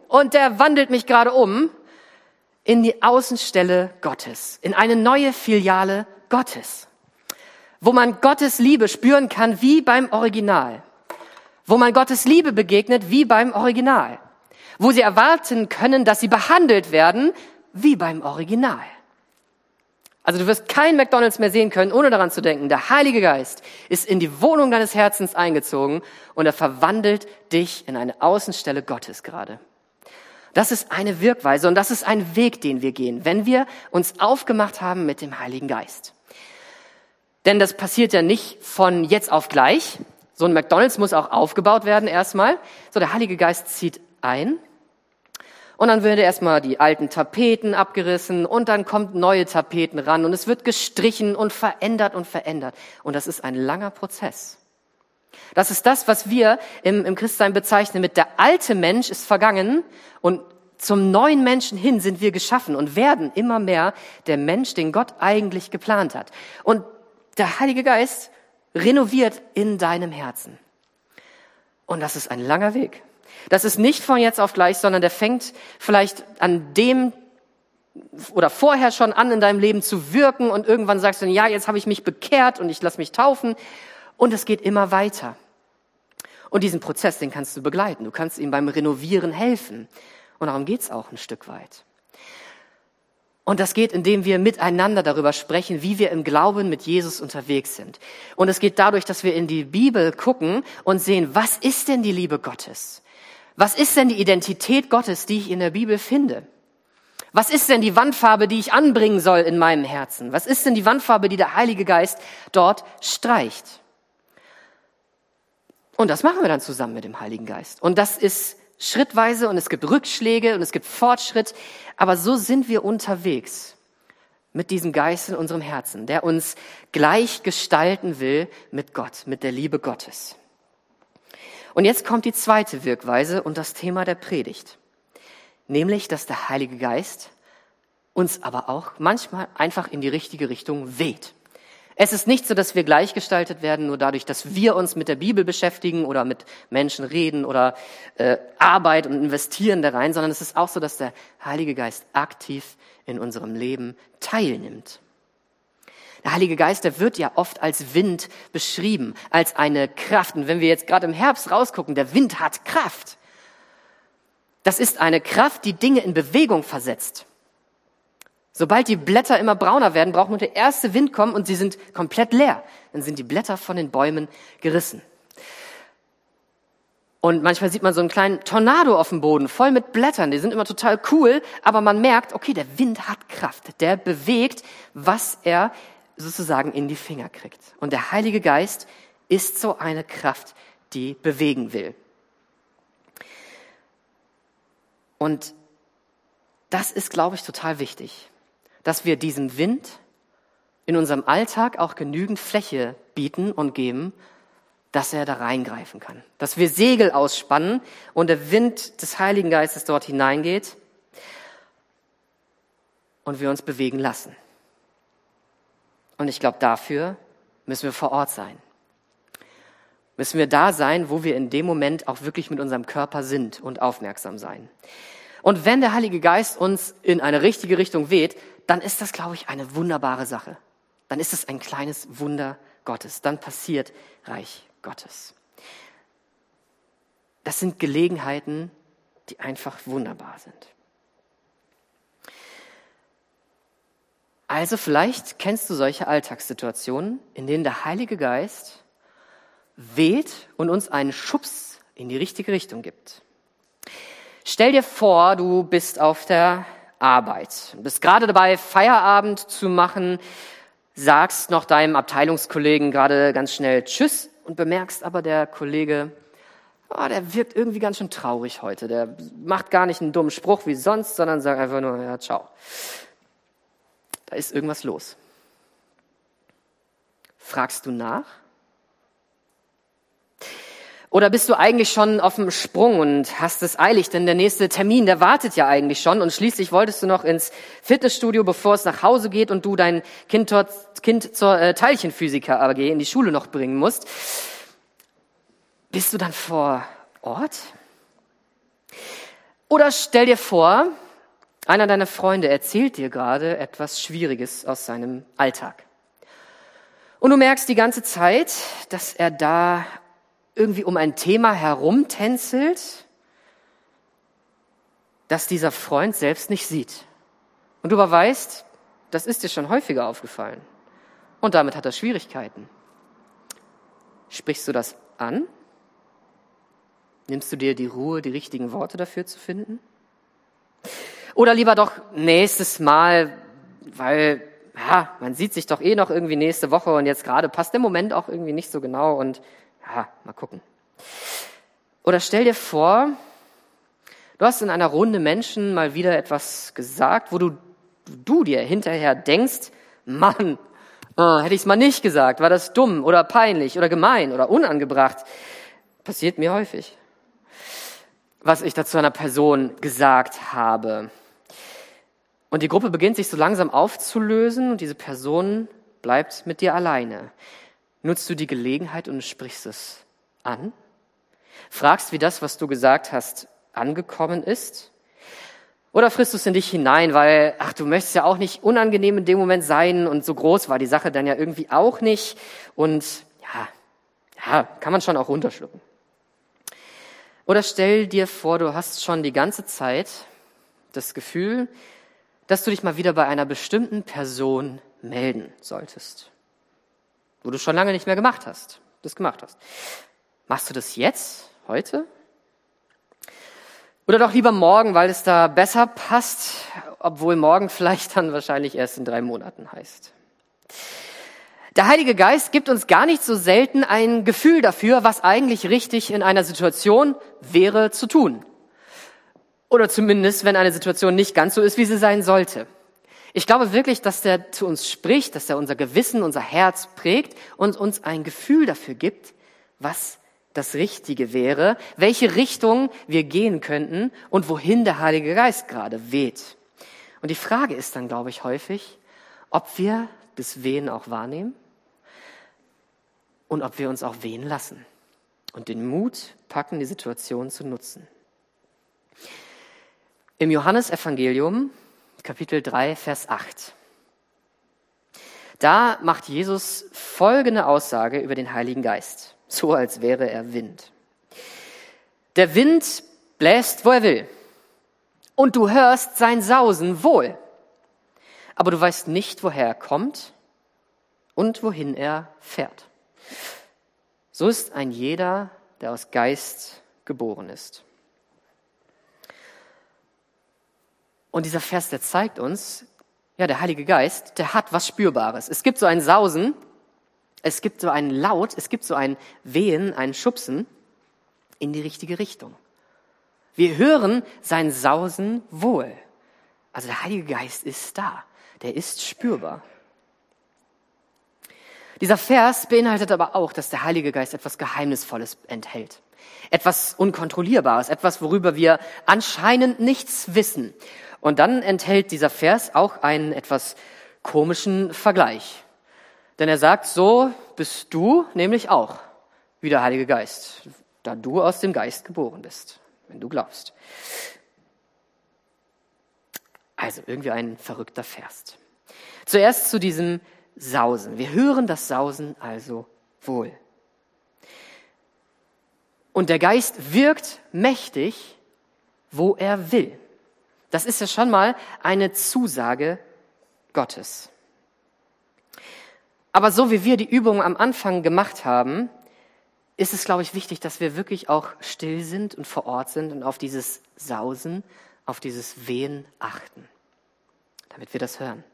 und der wandelt mich gerade um in die Außenstelle Gottes, in eine neue Filiale Gottes, wo man Gottes Liebe spüren kann wie beim Original, wo man Gottes Liebe begegnet wie beim Original, wo sie erwarten können, dass sie behandelt werden wie beim Original. Also du wirst kein McDonald's mehr sehen können, ohne daran zu denken, der Heilige Geist ist in die Wohnung deines Herzens eingezogen und er verwandelt dich in eine Außenstelle Gottes gerade. Das ist eine Wirkweise und das ist ein Weg, den wir gehen, wenn wir uns aufgemacht haben mit dem Heiligen Geist. Denn das passiert ja nicht von jetzt auf gleich. So ein McDonald's muss auch aufgebaut werden erstmal. So, der Heilige Geist zieht ein. Und dann werden erstmal die alten Tapeten abgerissen und dann kommt neue Tapeten ran und es wird gestrichen und verändert und verändert. Und das ist ein langer Prozess. Das ist das, was wir im, im Christsein bezeichnen mit der alte Mensch ist vergangen und zum neuen Menschen hin sind wir geschaffen und werden immer mehr der Mensch, den Gott eigentlich geplant hat. Und der Heilige Geist renoviert in deinem Herzen. Und das ist ein langer Weg. Das ist nicht von jetzt auf gleich, sondern der fängt vielleicht an dem oder vorher schon an, in deinem Leben zu wirken und irgendwann sagst du, ja, jetzt habe ich mich bekehrt und ich lasse mich taufen und es geht immer weiter. Und diesen Prozess, den kannst du begleiten. Du kannst ihm beim Renovieren helfen. Und darum geht's auch ein Stück weit. Und das geht, indem wir miteinander darüber sprechen, wie wir im Glauben mit Jesus unterwegs sind. Und es geht dadurch, dass wir in die Bibel gucken und sehen, was ist denn die Liebe Gottes? Was ist denn die Identität Gottes, die ich in der Bibel finde? Was ist denn die Wandfarbe, die ich anbringen soll in meinem Herzen? Was ist denn die Wandfarbe, die der Heilige Geist dort streicht? Und das machen wir dann zusammen mit dem Heiligen Geist. Und das ist schrittweise und es gibt Rückschläge und es gibt Fortschritt. Aber so sind wir unterwegs mit diesem Geist in unserem Herzen, der uns gleich gestalten will mit Gott, mit der Liebe Gottes. Und jetzt kommt die zweite Wirkweise und das Thema der Predigt. Nämlich, dass der Heilige Geist uns aber auch manchmal einfach in die richtige Richtung weht. Es ist nicht so, dass wir gleichgestaltet werden, nur dadurch, dass wir uns mit der Bibel beschäftigen oder mit Menschen reden oder äh, Arbeit und investieren da rein, sondern es ist auch so, dass der Heilige Geist aktiv in unserem Leben teilnimmt. Der Heilige Geist, der wird ja oft als Wind beschrieben, als eine Kraft. Und wenn wir jetzt gerade im Herbst rausgucken, der Wind hat Kraft. Das ist eine Kraft, die Dinge in Bewegung versetzt. Sobald die Blätter immer brauner werden, braucht nur der erste Wind kommen und sie sind komplett leer. Dann sind die Blätter von den Bäumen gerissen. Und manchmal sieht man so einen kleinen Tornado auf dem Boden, voll mit Blättern. Die sind immer total cool, aber man merkt, okay, der Wind hat Kraft. Der bewegt, was er sozusagen in die Finger kriegt. Und der Heilige Geist ist so eine Kraft, die bewegen will. Und das ist, glaube ich, total wichtig, dass wir diesem Wind in unserem Alltag auch genügend Fläche bieten und geben, dass er da reingreifen kann. Dass wir Segel ausspannen und der Wind des Heiligen Geistes dort hineingeht und wir uns bewegen lassen. Und ich glaube, dafür müssen wir vor Ort sein. Müssen wir da sein, wo wir in dem Moment auch wirklich mit unserem Körper sind und aufmerksam sein. Und wenn der Heilige Geist uns in eine richtige Richtung weht, dann ist das, glaube ich, eine wunderbare Sache. Dann ist es ein kleines Wunder Gottes. Dann passiert Reich Gottes. Das sind Gelegenheiten, die einfach wunderbar sind. Also vielleicht kennst du solche Alltagssituationen, in denen der Heilige Geist weht und uns einen Schubs in die richtige Richtung gibt. Stell dir vor, du bist auf der Arbeit, du bist gerade dabei, Feierabend zu machen, sagst noch deinem Abteilungskollegen gerade ganz schnell Tschüss und bemerkst aber, der Kollege, oh, der wirkt irgendwie ganz schön traurig heute. Der macht gar nicht einen dummen Spruch wie sonst, sondern sagt einfach nur, ja, ciao. Da ist irgendwas los. Fragst du nach? Oder bist du eigentlich schon auf dem Sprung und hast es eilig, denn der nächste Termin, der wartet ja eigentlich schon und schließlich wolltest du noch ins Fitnessstudio, bevor es nach Hause geht und du dein Kind, dort, kind zur äh, Teilchenphysiker A G in die Schule noch bringen musst. Bist du dann vor Ort? Oder stell dir vor, einer deiner Freunde erzählt dir gerade etwas Schwieriges aus seinem Alltag. Und du merkst die ganze Zeit, dass er da irgendwie um ein Thema herumtänzelt, das dieser Freund selbst nicht sieht. Und du aber weißt, das ist dir schon häufiger aufgefallen. Und damit hat er Schwierigkeiten. Sprichst du das an? Nimmst du dir die Ruhe, die richtigen Worte dafür zu finden? Oder lieber doch nächstes Mal, weil ja, man sieht sich doch eh noch irgendwie nächste Woche und jetzt gerade passt der Moment auch irgendwie nicht so genau und ja, mal gucken. Oder stell dir vor, du hast in einer Runde Menschen mal wieder etwas gesagt, wo du, du dir hinterher denkst, Mann, oh, hätte ich es mal nicht gesagt, war das dumm oder peinlich oder gemein oder unangebracht. Passiert mir häufig. Was ich dazu einer Person gesagt habe. Und die Gruppe beginnt sich so langsam aufzulösen und diese Person bleibt mit dir alleine. Nutzt du die Gelegenheit und sprichst es an? Fragst, wie das, was du gesagt hast, angekommen ist? Oder frisst du es in dich hinein, weil, ach, du möchtest ja auch nicht unangenehm in dem Moment sein und so groß war die Sache dann ja irgendwie auch nicht und ja, ja, kann man schon auch runterschlucken. Oder stell dir vor, du hast schon die ganze Zeit das Gefühl, dass du dich mal wieder bei einer bestimmten Person melden solltest, wo du schon lange nicht mehr gemacht hast, das gemacht hast. Machst du das jetzt, heute? Oder doch lieber morgen, weil es da besser passt, obwohl morgen vielleicht dann wahrscheinlich erst in drei Monaten heißt. Der Heilige Geist gibt uns gar nicht so selten ein Gefühl dafür, was eigentlich richtig in einer Situation wäre zu tun. Oder zumindest, wenn eine Situation nicht ganz so ist, wie sie sein sollte. Ich glaube wirklich, dass der zu uns spricht, dass er unser Gewissen, unser Herz prägt und uns ein Gefühl dafür gibt, was das Richtige wäre, welche Richtung wir gehen könnten und wohin der Heilige Geist gerade weht. Und die Frage ist dann, glaube ich, häufig, ob wir das Wehen auch wahrnehmen und ob wir uns auch wehen lassen und den Mut packen, die Situation zu nutzen. Im Johannesevangelium, Kapitel drei, Vers acht, da macht Jesus folgende Aussage über den Heiligen Geist, so als wäre er Wind. Der Wind bläst, wo er will, und du hörst sein Sausen wohl, aber du weißt nicht, woher er kommt und wohin er fährt. So ist ein jeder, der aus Geist geboren ist. Und dieser Vers, der zeigt uns, ja, der Heilige Geist, der hat was Spürbares. Es gibt so ein Sausen, es gibt so einen Laut, es gibt so ein Wehen, ein Schubsen in die richtige Richtung. Wir hören sein Sausen wohl. Also der Heilige Geist ist da, der ist spürbar. Dieser Vers beinhaltet aber auch, dass der Heilige Geist etwas Geheimnisvolles enthält. Etwas Unkontrollierbares, etwas, worüber wir anscheinend nichts wissen. Und dann enthält dieser Vers auch einen etwas komischen Vergleich. Denn er sagt, so bist du nämlich auch wie der Heilige Geist, da du aus dem Geist geboren bist, wenn du glaubst. Also irgendwie ein verrückter Vers. Zuerst zu diesem Sausen. Wir hören das Sausen also wohl. Und der Geist wirkt mächtig, wo er will. Das ist ja schon mal eine Zusage Gottes. Aber so wie wir die Übung am Anfang gemacht haben, ist es, glaube ich, wichtig, dass wir wirklich auch still sind und vor Ort sind und auf dieses Sausen, auf dieses Wehen achten, damit wir das hören.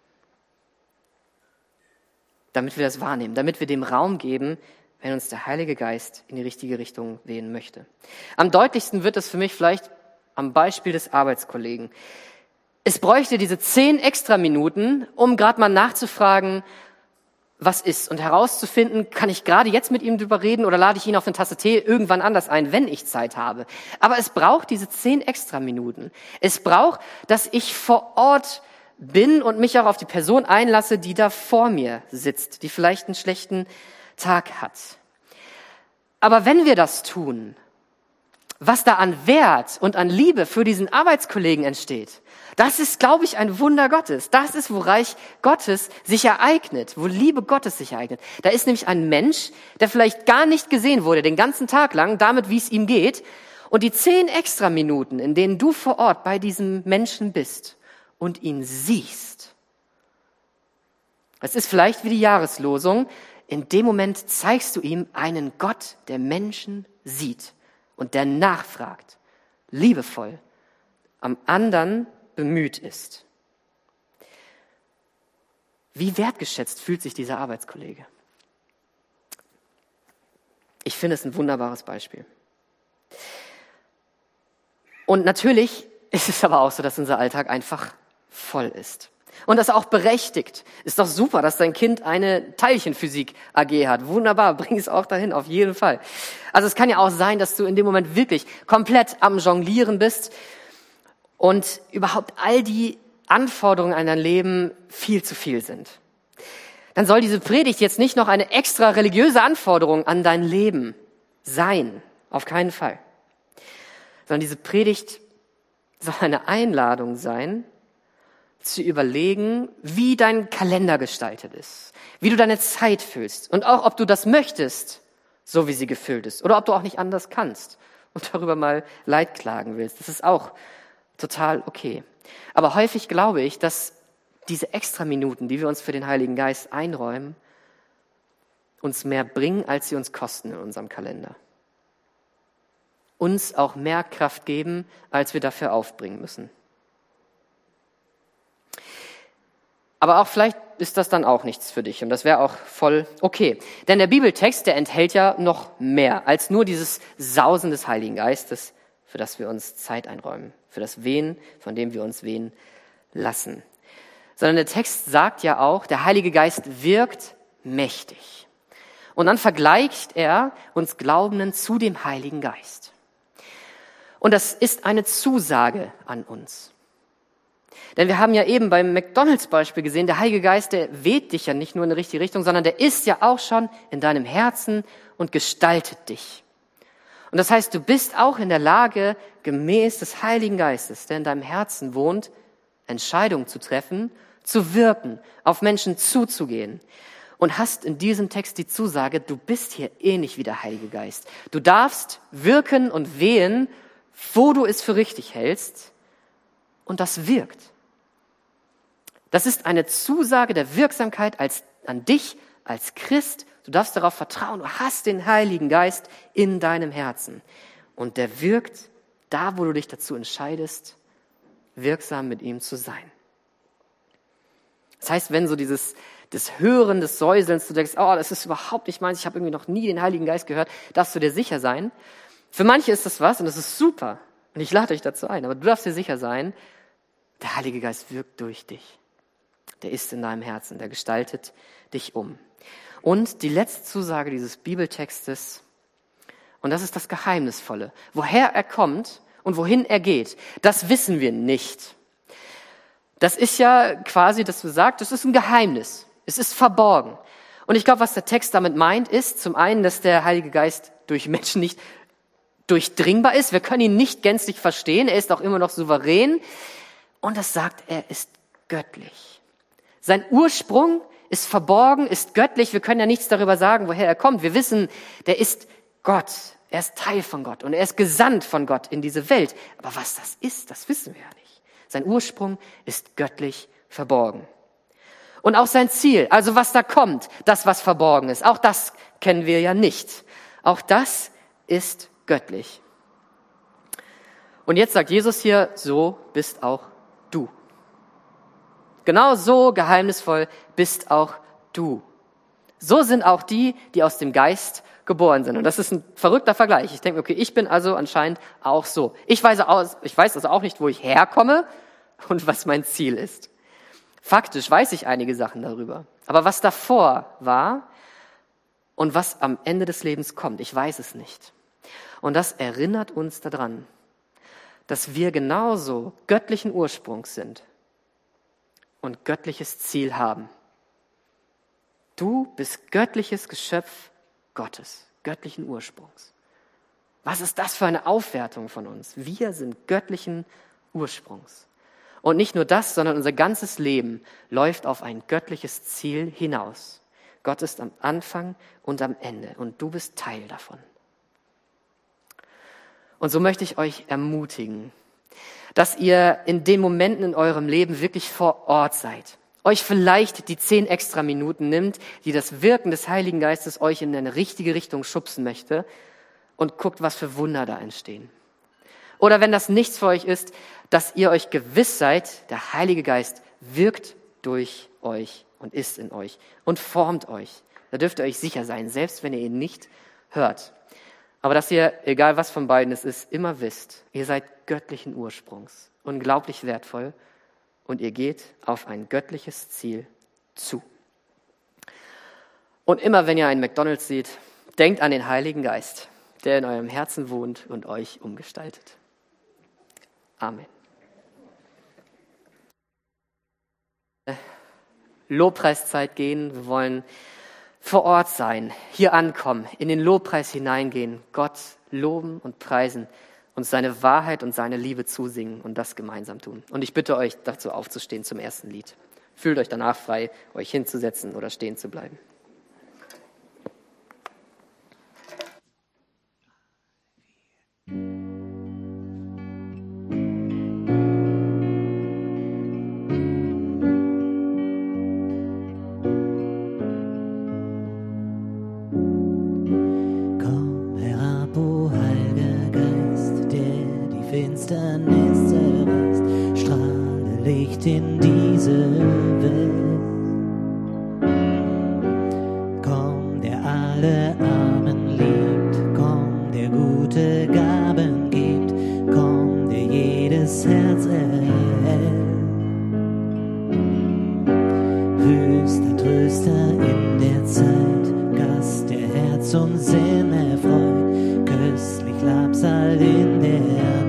Damit wir das wahrnehmen, damit wir dem Raum geben, wenn uns der Heilige Geist in die richtige Richtung wehen möchte. Am deutlichsten wird das für mich vielleicht am Beispiel des Arbeitskollegen. Es bräuchte diese zehn extra Minuten, um gerade mal nachzufragen, was ist und herauszufinden, kann ich gerade jetzt mit ihm drüber reden oder lade ich ihn auf eine Tasse Tee irgendwann anders ein, wenn ich Zeit habe. Aber es braucht diese zehn extra Minuten. Es braucht, dass ich vor Ort bin und mich auch auf die Person einlasse, die da vor mir sitzt, die vielleicht einen schlechten Tag hat. Aber wenn wir das tun, was da an Wert und an Liebe für diesen Arbeitskollegen entsteht, das ist, glaube ich, ein Wunder Gottes. Das ist, wo Reich Gottes sich ereignet, wo Liebe Gottes sich ereignet. Da ist nämlich ein Mensch, der vielleicht gar nicht gesehen wurde, den ganzen Tag lang, damit, wie es ihm geht. Und die zehn extra Minuten, in denen du vor Ort bei diesem Menschen bist und ihn siehst. Es ist vielleicht wie die Jahreslosung. In dem Moment zeigst du ihm einen Gott, der Menschen sieht und der nachfragt, liebevoll, am anderen bemüht ist. Wie wertgeschätzt fühlt sich dieser Arbeitskollege? Ich finde es ein wunderbares Beispiel. Und natürlich ist es aber auch so, dass unser Alltag einfach voll ist. Und das auch berechtigt. Ist doch super, dass dein Kind eine Teilchenphysik-A G hat. Wunderbar, bring es auch dahin, auf jeden Fall. Also es kann ja auch sein, dass du in dem Moment wirklich komplett am Jonglieren bist und überhaupt all die Anforderungen an dein Leben viel zu viel sind. Dann soll diese Predigt jetzt nicht noch eine extra religiöse Anforderung an dein Leben sein. Auf keinen Fall. Sondern diese Predigt soll eine Einladung sein, zu überlegen, wie dein Kalender gestaltet ist, wie du deine Zeit füllst und auch, ob du das möchtest, so wie sie gefüllt ist, oder ob du auch nicht anders kannst und darüber mal Leid klagen willst. Das ist auch total okay. Aber häufig glaube ich, dass diese extra Minuten, die wir uns für den Heiligen Geist einräumen, uns mehr bringen, als sie uns kosten in unserem Kalender. Uns auch mehr Kraft geben, als wir dafür aufbringen müssen. Aber auch vielleicht ist das dann auch nichts für dich und das wäre auch voll okay. Denn der Bibeltext, der enthält ja noch mehr als nur dieses Sausen des Heiligen Geistes, für das wir uns Zeit einräumen, für das Wehen, von dem wir uns wehen lassen. Sondern der Text sagt ja auch, der Heilige Geist wirkt mächtig. Und dann vergleicht er uns Glaubenden zu dem Heiligen Geist. Und das ist eine Zusage an uns. Denn wir haben ja eben beim McDonalds-Beispiel gesehen, der Heilige Geist, der weht dich ja nicht nur in die richtige Richtung, sondern der ist ja auch schon in deinem Herzen und gestaltet dich. Und das heißt, du bist auch in der Lage, gemäß des Heiligen Geistes, der in deinem Herzen wohnt, Entscheidungen zu treffen, zu wirken, auf Menschen zuzugehen. Und hast in diesem Text die Zusage, du bist hier ähnlich wie der Heilige Geist. Du darfst wirken und wehen, wo du es für richtig hältst, und das wirkt. Das ist eine Zusage der Wirksamkeit als, an dich als Christ. Du darfst darauf vertrauen, du hast den Heiligen Geist in deinem Herzen. Und der wirkt da, wo du dich dazu entscheidest, wirksam mit ihm zu sein. Das heißt, wenn so dieses das Hören des Säuselns, du denkst, oh, das ist überhaupt nicht meins, ich habe irgendwie noch nie den Heiligen Geist gehört, darfst du dir sicher sein. Für manche ist das was und das ist super. Und ich lade dich dazu ein, aber du darfst dir sicher sein, der Heilige Geist wirkt durch dich. Der ist in deinem Herzen, der gestaltet dich um. Und die letzte Zusage dieses Bibeltextes, und das ist das Geheimnisvolle, woher er kommt und wohin er geht, das wissen wir nicht. Das ist ja quasi, dass du sagst, das ist ein Geheimnis, es ist verborgen. Und ich glaube, was der Text damit meint, ist zum einen, dass der Heilige Geist durch Menschen nicht durchdringbar ist, wir können ihn nicht gänzlich verstehen, er ist auch immer noch souverän. Und das sagt, er ist göttlich. Sein Ursprung ist verborgen, ist göttlich. Wir können ja nichts darüber sagen, woher er kommt. Wir wissen, der ist Gott. Er ist Teil von Gott und er ist gesandt von Gott in diese Welt. Aber was das ist, das wissen wir ja nicht. Sein Ursprung ist göttlich verborgen. Und auch sein Ziel, also was da kommt, das, was verborgen ist, auch das kennen wir ja nicht. Auch das ist göttlich. Und jetzt sagt Jesus hier, so bist auch du. Genau so geheimnisvoll bist auch du. So sind auch die, die aus dem Geist geboren sind. Und das ist ein verrückter Vergleich. Ich denke, okay, ich bin also anscheinend auch so. Ich weiß, aus, ich weiß also auch nicht, wo ich herkomme und was mein Ziel ist. Faktisch weiß ich einige Sachen darüber. Aber was davor war und was am Ende des Lebens kommt, ich weiß es nicht. Und das erinnert uns daran, dass wir genauso göttlichen Ursprungs sind und göttliches Ziel haben. Du bist göttliches Geschöpf Gottes, göttlichen Ursprungs. Was ist das für eine Aufwertung von uns? Wir sind göttlichen Ursprungs. Und nicht nur das, sondern unser ganzes Leben läuft auf ein göttliches Ziel hinaus. Gott ist am Anfang und am Ende und du bist Teil davon. Und so möchte ich euch ermutigen, dass ihr in den Momenten in eurem Leben wirklich vor Ort seid. Euch vielleicht die zehn extra Minuten nimmt, die das Wirken des Heiligen Geistes euch in eine richtige Richtung schubsen möchte und guckt, was für Wunder da entstehen. Oder wenn das nichts für euch ist, dass ihr euch gewiss seid, der Heilige Geist wirkt durch euch und ist in euch und formt euch. Da dürft ihr euch sicher sein, selbst wenn ihr ihn nicht hört. Aber dass ihr, egal was von beiden es ist, immer wisst, ihr seid göttlichen Ursprungs, unglaublich wertvoll und ihr geht auf ein göttliches Ziel zu. Und immer wenn ihr einen McDonald's seht, denkt an den Heiligen Geist, der in eurem Herzen wohnt und euch umgestaltet. Amen. Lobpreiszeit gehen, wir wollen vor Ort sein, hier ankommen, in den Lobpreis hineingehen, Gott loben und preisen und seine Wahrheit und seine Liebe zusingen und das gemeinsam tun. Und ich bitte euch, dazu aufzustehen zum ersten Lied. Fühlt euch danach frei, euch hinzusetzen oder stehen zu bleiben. Finsternis zerreißt, strahle Licht in diese Welt. Komm, der alle Armen liebt, komm, der gute Gaben gibt, komm, der jedes Herz erhält. Höchster Tröster in der Zeit, Gast, der Herz und Sinn erfreut, köstlich Labsal in der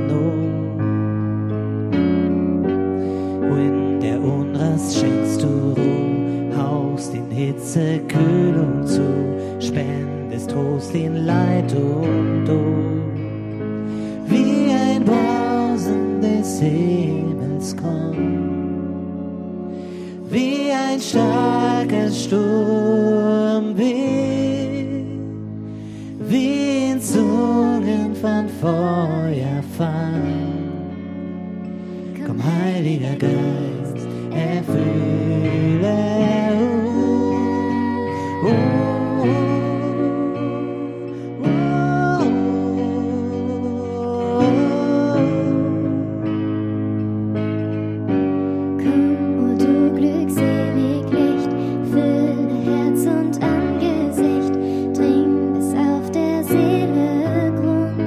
schenkst du Ruhe, haust in Hitze Kühlung zu, spendest Trost in Leid und Not. Wie ein Brausen des Himmels kommt, wie ein starker Sturm weht, wie in Zungen von Feuer fallen. Komm, Heiliger Geist, erfülle uh, uh, uh, Komm, o du glückselig Licht, fülle Herz und Angesicht, dring bis auf der Seele Grund.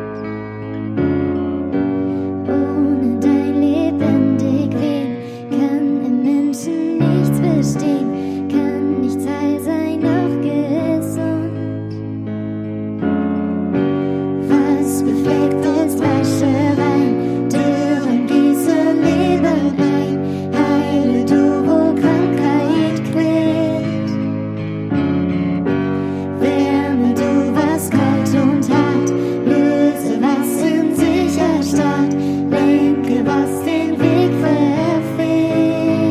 Ohne dein lebendig Wehen kann im Menschen nichts bestehen, kann nichts heil sein, noch gesund. Was befleckt ist, wasche rein, Dürren gieße Leben ein, heile du, wo Krankheit quält. Wärme du, was kalt und hart, löse, was in sich erstarrt, lenke, was den Weg verfehlt.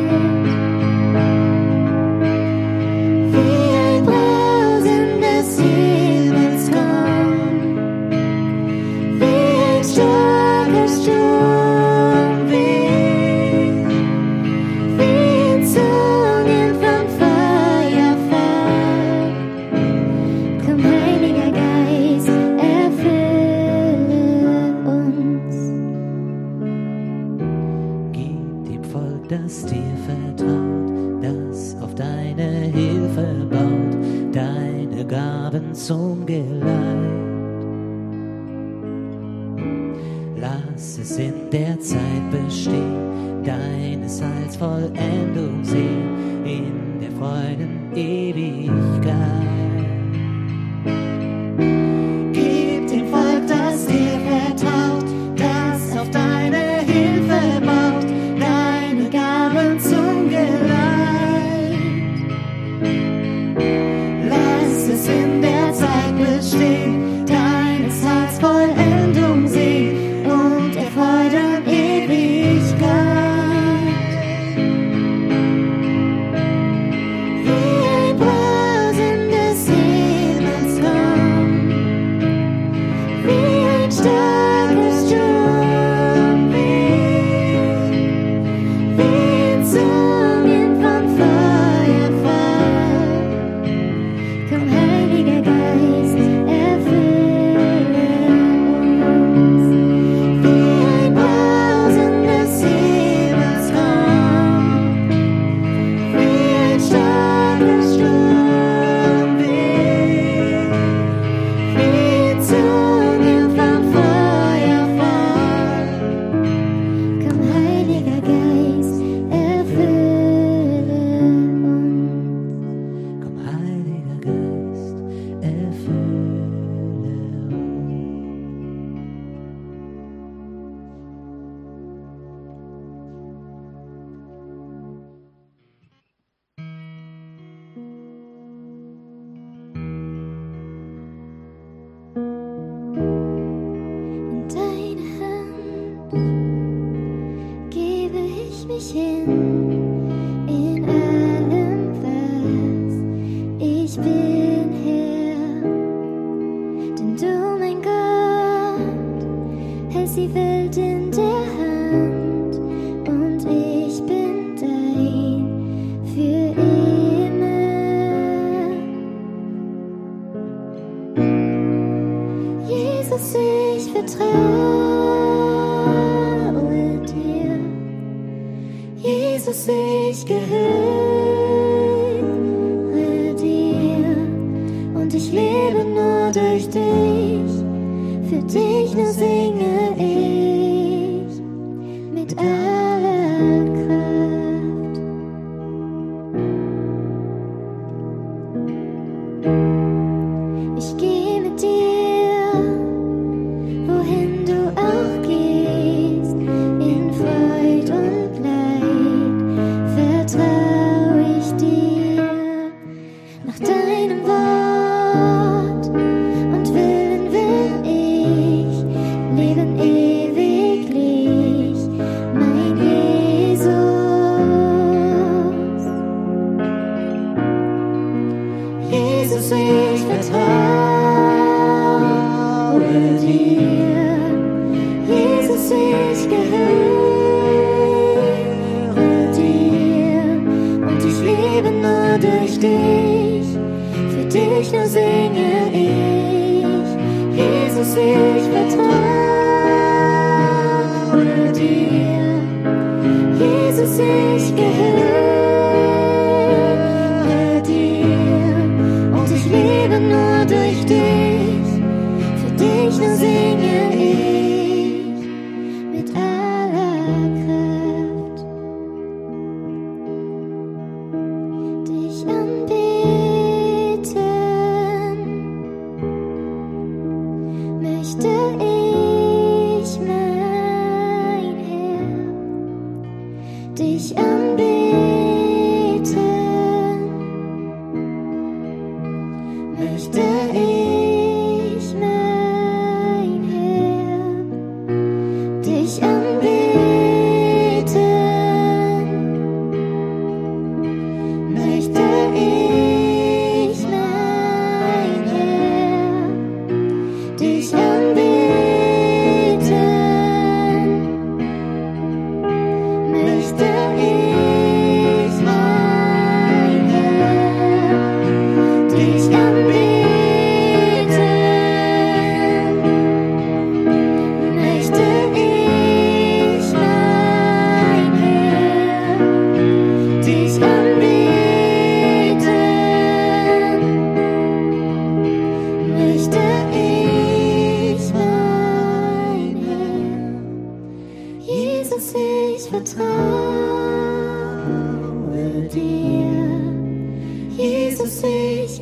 Wie ein Brausen des Himmels kommt, wie ein starker Sturm weht, wie in Zungen von Feuer fallen. Komm, Heiliger Geist, erfülle uns. gib dem Volk, das dir vertraut, das auf deine Hilfe baut, deine Gaben zum Geleit. Lass es in der Zeit bestehen, deines Heils Vollendung sehen, in der Freuden Ewigkeit. Gib dem Volk, das dir vertraut, das auf deine Hilfe baut, deine Gaben zum Geleit. Lass es in der Zeit bestehen, deines Heils ich bin Herr, denn du, mein Gott, hältst die Welt in der Hand und ich bin dein für immer. Jesus, ich vertraue dir. Jesus, ich gehöre dir und ich lebe nur durch dich. Für dich nur singe ich mit aller Kraft. Ich gehe mit dir, wohin du auch gehst, in Freud und Leid vertraue ich dir. Nach deinem Wort und Willen will ich leben ewiglich, mein Jesus. Jesus, ich vertraue dir. Jesus, ich gehöre dir und ich lebe nur durch dich. Für dich nur singe ich. Jesus, ich vertraue dir. Jesus, ich gehöre dir und ich lebe nur durch dich. Für dich nur singe ich mit aller Kraft. Dich anbeten möchte ich, mein Herr. Dich anbeten möchte ich, mein Herr. Dich anbeten möchte ich, mein Herr. Dich anbeten möchte ich, mein Herr. Dich anbeten möchte ich, mein Herr. Dich anbeten möchte ich, mein Herr. Jesus, ich vertraue dir. Jesus, ich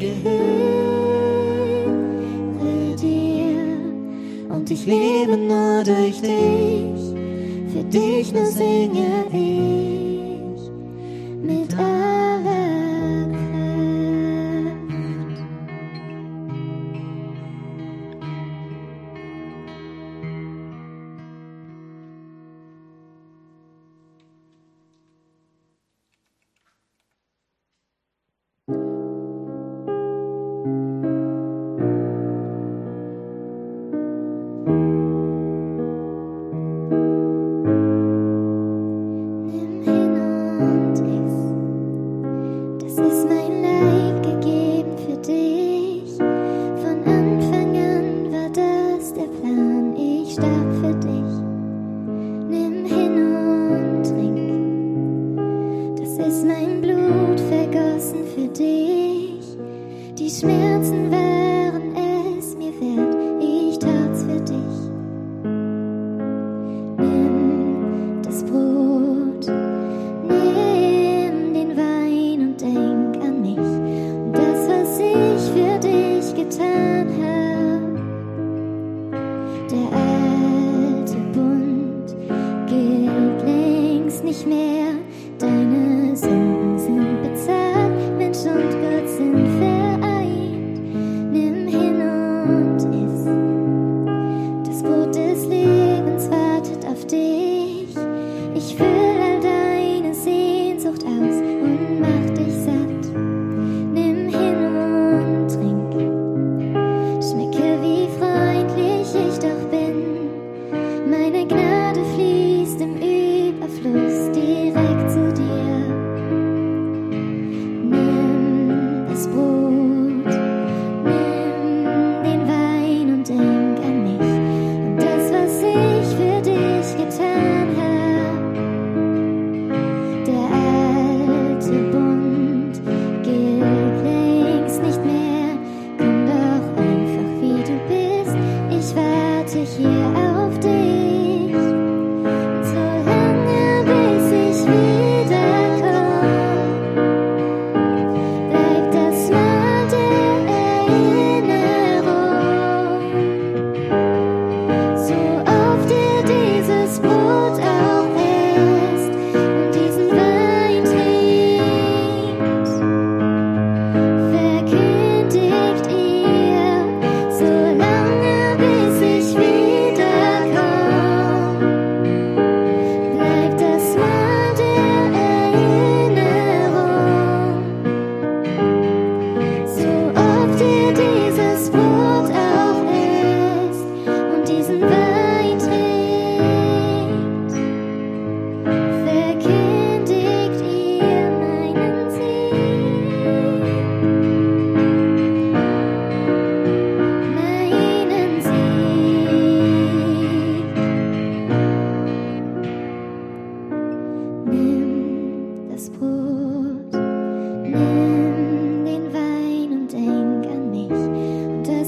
gehöre dir und ich lebe nur durch dich. Für dich nur singe ich mit aller Kraft. Nimm hin und iss. Das ist mein Leib gegeben für dich. Von Anfang an war das der Plan. Ich starb für dich. Nimm hin und trink. Das ist mein Blut vergossen für dich. Die Schmerzen waren es mir wert. Ich tat's für dich. Nimm das Brot, nimm den Wein und denk an mich und das, was ich für dich getan habe. Der alte Bund gilt längst nicht mehr. Deine Sünden sind bezahlt, Mensch und Gott sind vereint. Nimm hin und iss. Das Brot des Lebens wartet auf dich. Ich füll all deine Sehnsucht aus und mach dich satt. Nimm hin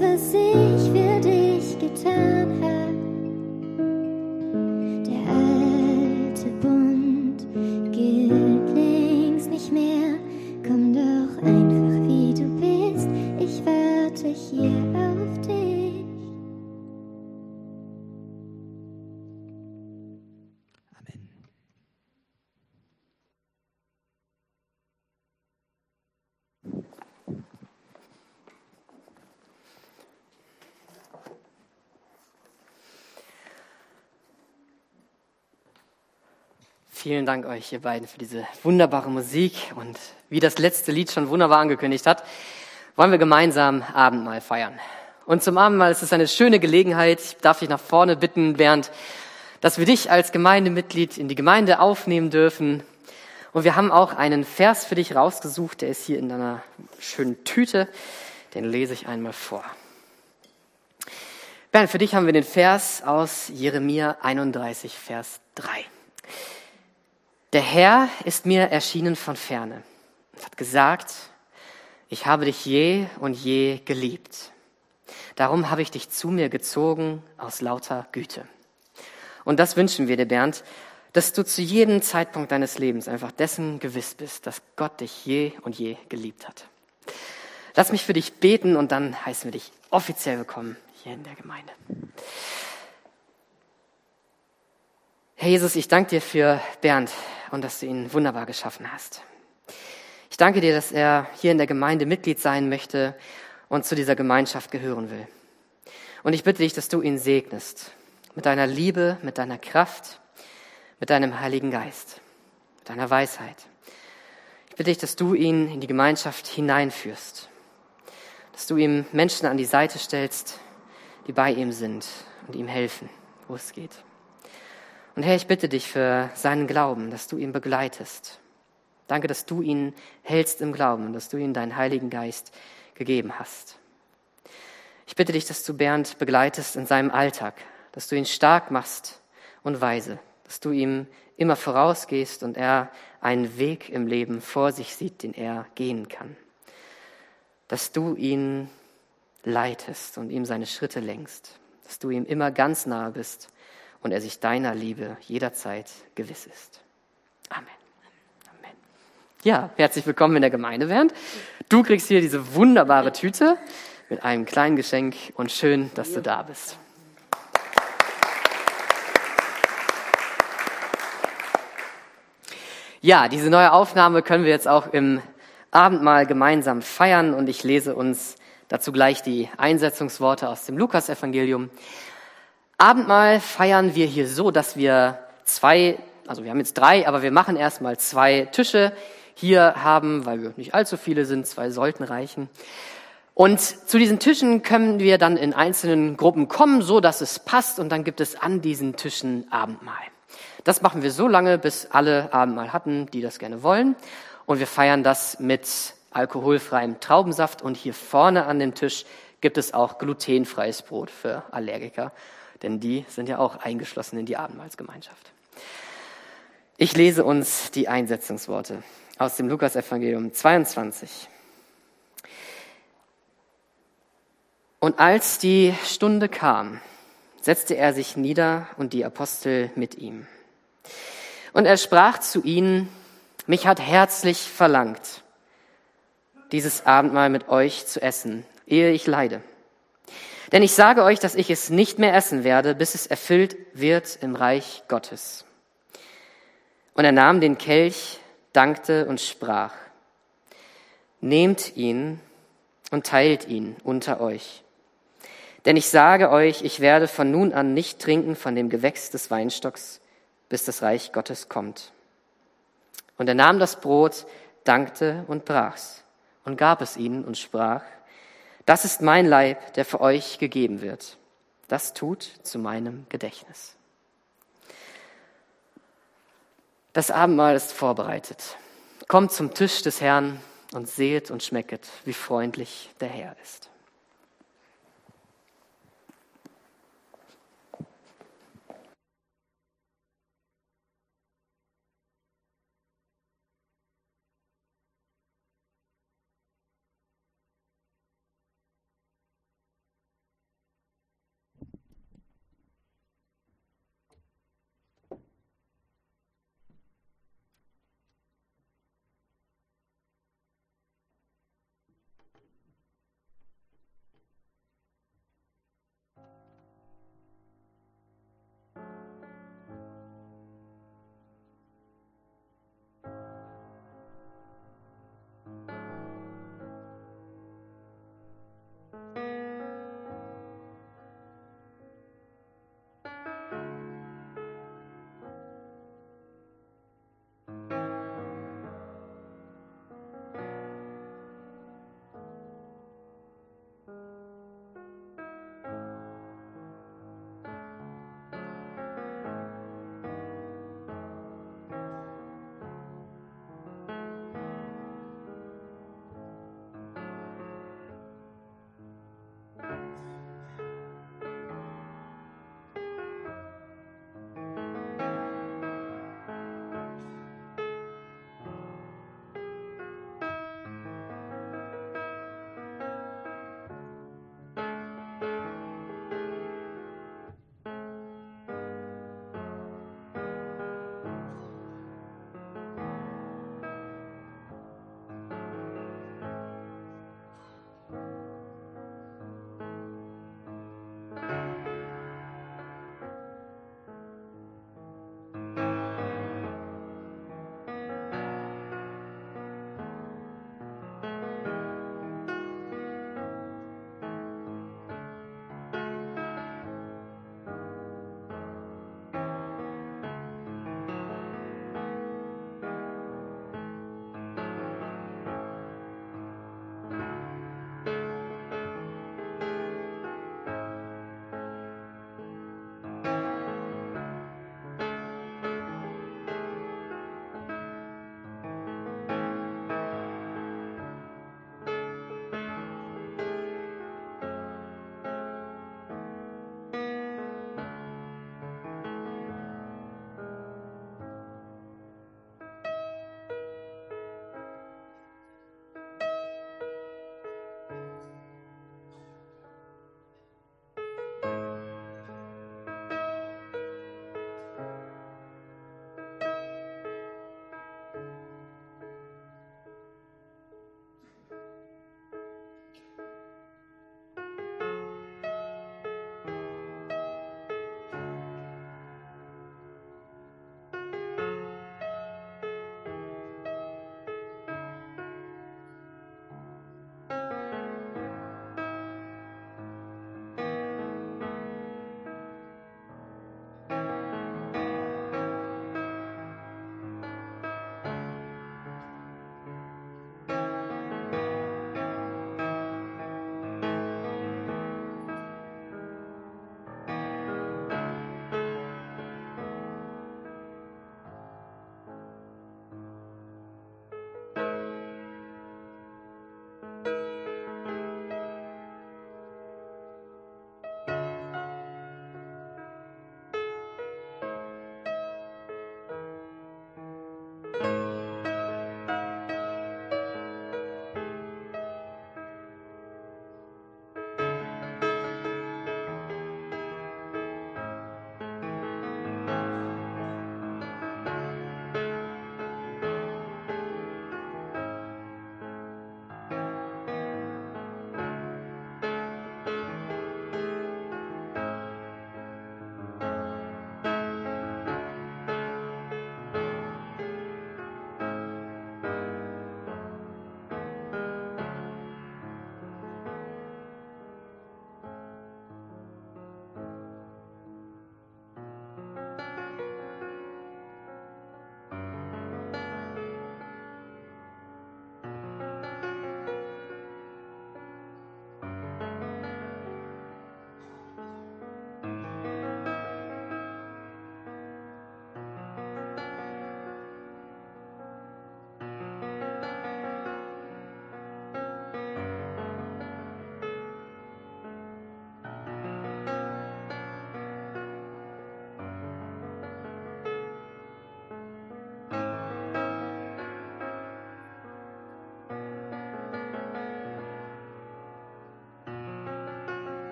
was ich für dich getan hab. Der alte Bund gilt längst nicht mehr. Komm doch einfach wie du bist, ich warte hier auf dich. Amen. Vielen Dank euch, ihr beiden, für diese wunderbare Musik. Und wie das letzte Lied schon wunderbar angekündigt hat, wollen wir gemeinsam Abendmahl feiern. Und zum Abendmahl ist es eine schöne Gelegenheit. Ich darf dich nach vorne bitten, Bernd, dass wir dich als Gemeindemitglied in die Gemeinde aufnehmen dürfen. Und wir haben auch einen Vers für dich rausgesucht, der ist hier in einer schönen Tüte. Den lese ich einmal vor. Bernd, für dich haben wir den Vers aus Jeremia einunddreißig, Vers drei. Der Herr ist mir erschienen von ferne und hat gesagt, ich habe dich je und je geliebt. Darum habe ich dich zu mir gezogen aus lauter Güte. Und das wünschen wir dir, Bernd, dass du zu jedem Zeitpunkt deines Lebens einfach dessen gewiss bist, dass Gott dich je und je geliebt hat. Lass mich für dich beten und dann heißen wir dich offiziell willkommen hier in der Gemeinde. Herr Jesus, ich danke dir für Bernd und dass du ihn wunderbar geschaffen hast. Ich danke dir, dass er hier in der Gemeinde Mitglied sein möchte und zu dieser Gemeinschaft gehören will. Und ich bitte dich, dass du ihn segnest mit deiner Liebe, mit deiner Kraft, mit deinem Heiligen Geist, mit deiner Weisheit. Ich bitte dich, dass du ihn in die Gemeinschaft hineinführst, dass du ihm Menschen an die Seite stellst, die bei ihm sind und ihm helfen, wo es geht. Und Herr, ich bitte dich für seinen Glauben, dass du ihn begleitest. Danke, dass du ihn hältst im Glauben und dass du ihm deinen Heiligen Geist gegeben hast. Ich bitte dich, dass du Bernd begleitest in seinem Alltag, dass du ihn stark machst und weise, dass du ihm immer vorausgehst und er einen Weg im Leben vor sich sieht, den er gehen kann. Dass du ihn leitest und ihm seine Schritte lenkst, dass du ihm immer ganz nahe bist und er sich deiner Liebe jederzeit gewiss ist. Amen. Amen. Ja, herzlich willkommen in der Gemeinde, Bernd. Du kriegst hier diese wunderbare Tüte mit einem kleinen Geschenk und schön, dass du da bist. Ja, diese neue Aufnahme können wir jetzt auch im Abendmahl gemeinsam feiern und ich lese uns dazu gleich die Einsetzungsworte aus dem Lukasevangelium. Abendmahl feiern wir hier so, dass wir zwei, also wir haben jetzt drei, aber wir machen erstmal zwei Tische hier haben, weil wir nicht allzu viele sind, zwei sollten reichen. Und zu diesen Tischen können wir dann in einzelnen Gruppen kommen, so dass es passt und dann gibt es an diesen Tischen Abendmahl. Das machen wir so lange, bis alle Abendmahl hatten, die das gerne wollen. Und wir feiern das mit alkoholfreiem Traubensaft und hier vorne an dem Tisch gibt es auch glutenfreies Brot für Allergiker. Denn die sind ja auch eingeschlossen in die Abendmahlsgemeinschaft. Ich lese uns die Einsetzungsworte aus dem Lukasevangelium zweiundzwanzig. Und als die Stunde kam, setzte er sich nieder und die Apostel mit ihm. Und er sprach zu ihnen, mich hat herzlich verlangt, dieses Abendmahl mit euch zu essen, ehe ich leide. Denn ich sage euch, dass ich es nicht mehr essen werde, bis es erfüllt wird im Reich Gottes. Und er nahm den Kelch, dankte und sprach, nehmt ihn und teilt ihn unter euch. Denn ich sage euch, ich werde von nun an nicht trinken von dem Gewächs des Weinstocks, bis das Reich Gottes kommt. Und er nahm das Brot, dankte und brach's und gab es ihnen und sprach, das ist mein Leib, der für euch gegeben wird. Das tut zu meinem Gedächtnis. Das Abendmahl ist vorbereitet. Kommt zum Tisch des Herrn und sehet und schmecket, wie freundlich der Herr ist.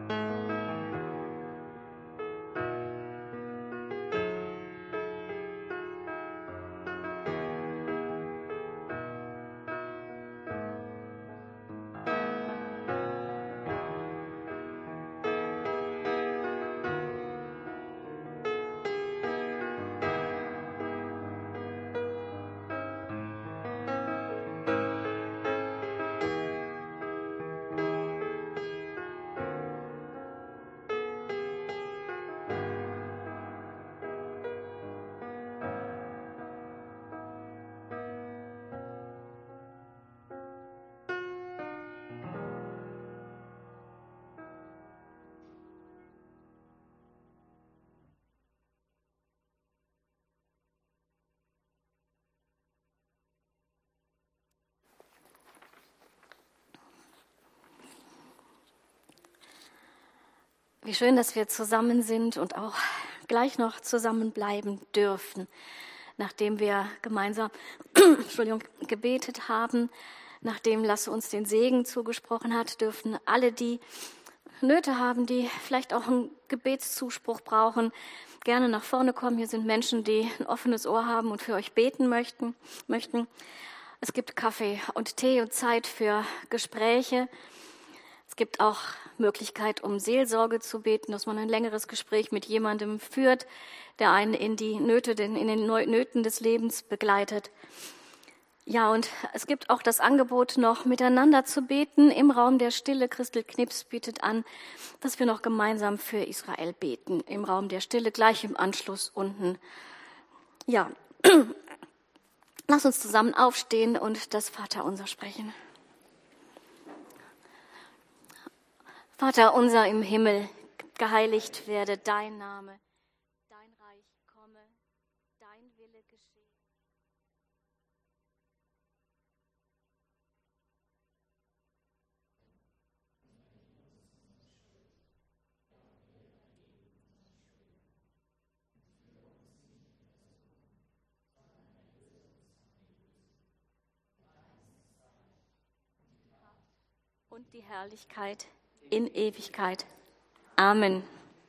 Wie schön, dass wir zusammen sind und auch gleich noch zusammenbleiben dürfen, nachdem wir gemeinsam Entschuldigung, gebetet haben, nachdem Lasse uns den Segen zugesprochen hat, dürfen alle, die Nöte haben, die vielleicht auch einen Gebetszuspruch brauchen, gerne nach vorne kommen. Hier sind Menschen, die ein offenes Ohr haben und für euch beten möchten. möchten. Es gibt Kaffee und Tee und Zeit für Gespräche. Es gibt auch Möglichkeit, um Seelsorge zu beten, dass man ein längeres Gespräch mit jemandem führt, der einen in die Nöte, in den Nöten des Lebens begleitet. Ja, und es gibt auch das Angebot, noch miteinander zu beten im Raum der Stille. Christel Knips bietet an, dass wir noch gemeinsam für Israel beten, im Raum der Stille, gleich im Anschluss unten. Ja, lass uns zusammen aufstehen und das Vaterunser sprechen. Vater unser im Himmel, geheiligt werde dein Name, dein Reich komme, dein Wille geschehe. Und die Herrlichkeit in Ewigkeit. Amen.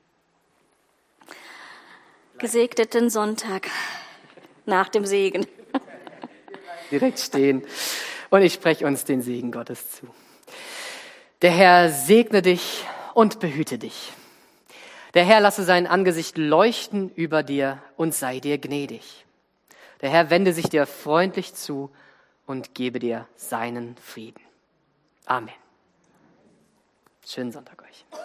Gesegneten Sonntag nach dem Segen. Direkt stehen und ich spreche uns den Segen Gottes zu. Der Herr segne dich und behüte dich. Der Herr lasse sein Angesicht leuchten über dir und sei dir gnädig. Der Herr wende sich dir freundlich zu und gebe dir seinen Frieden. Amen. Schönen Sonntag euch.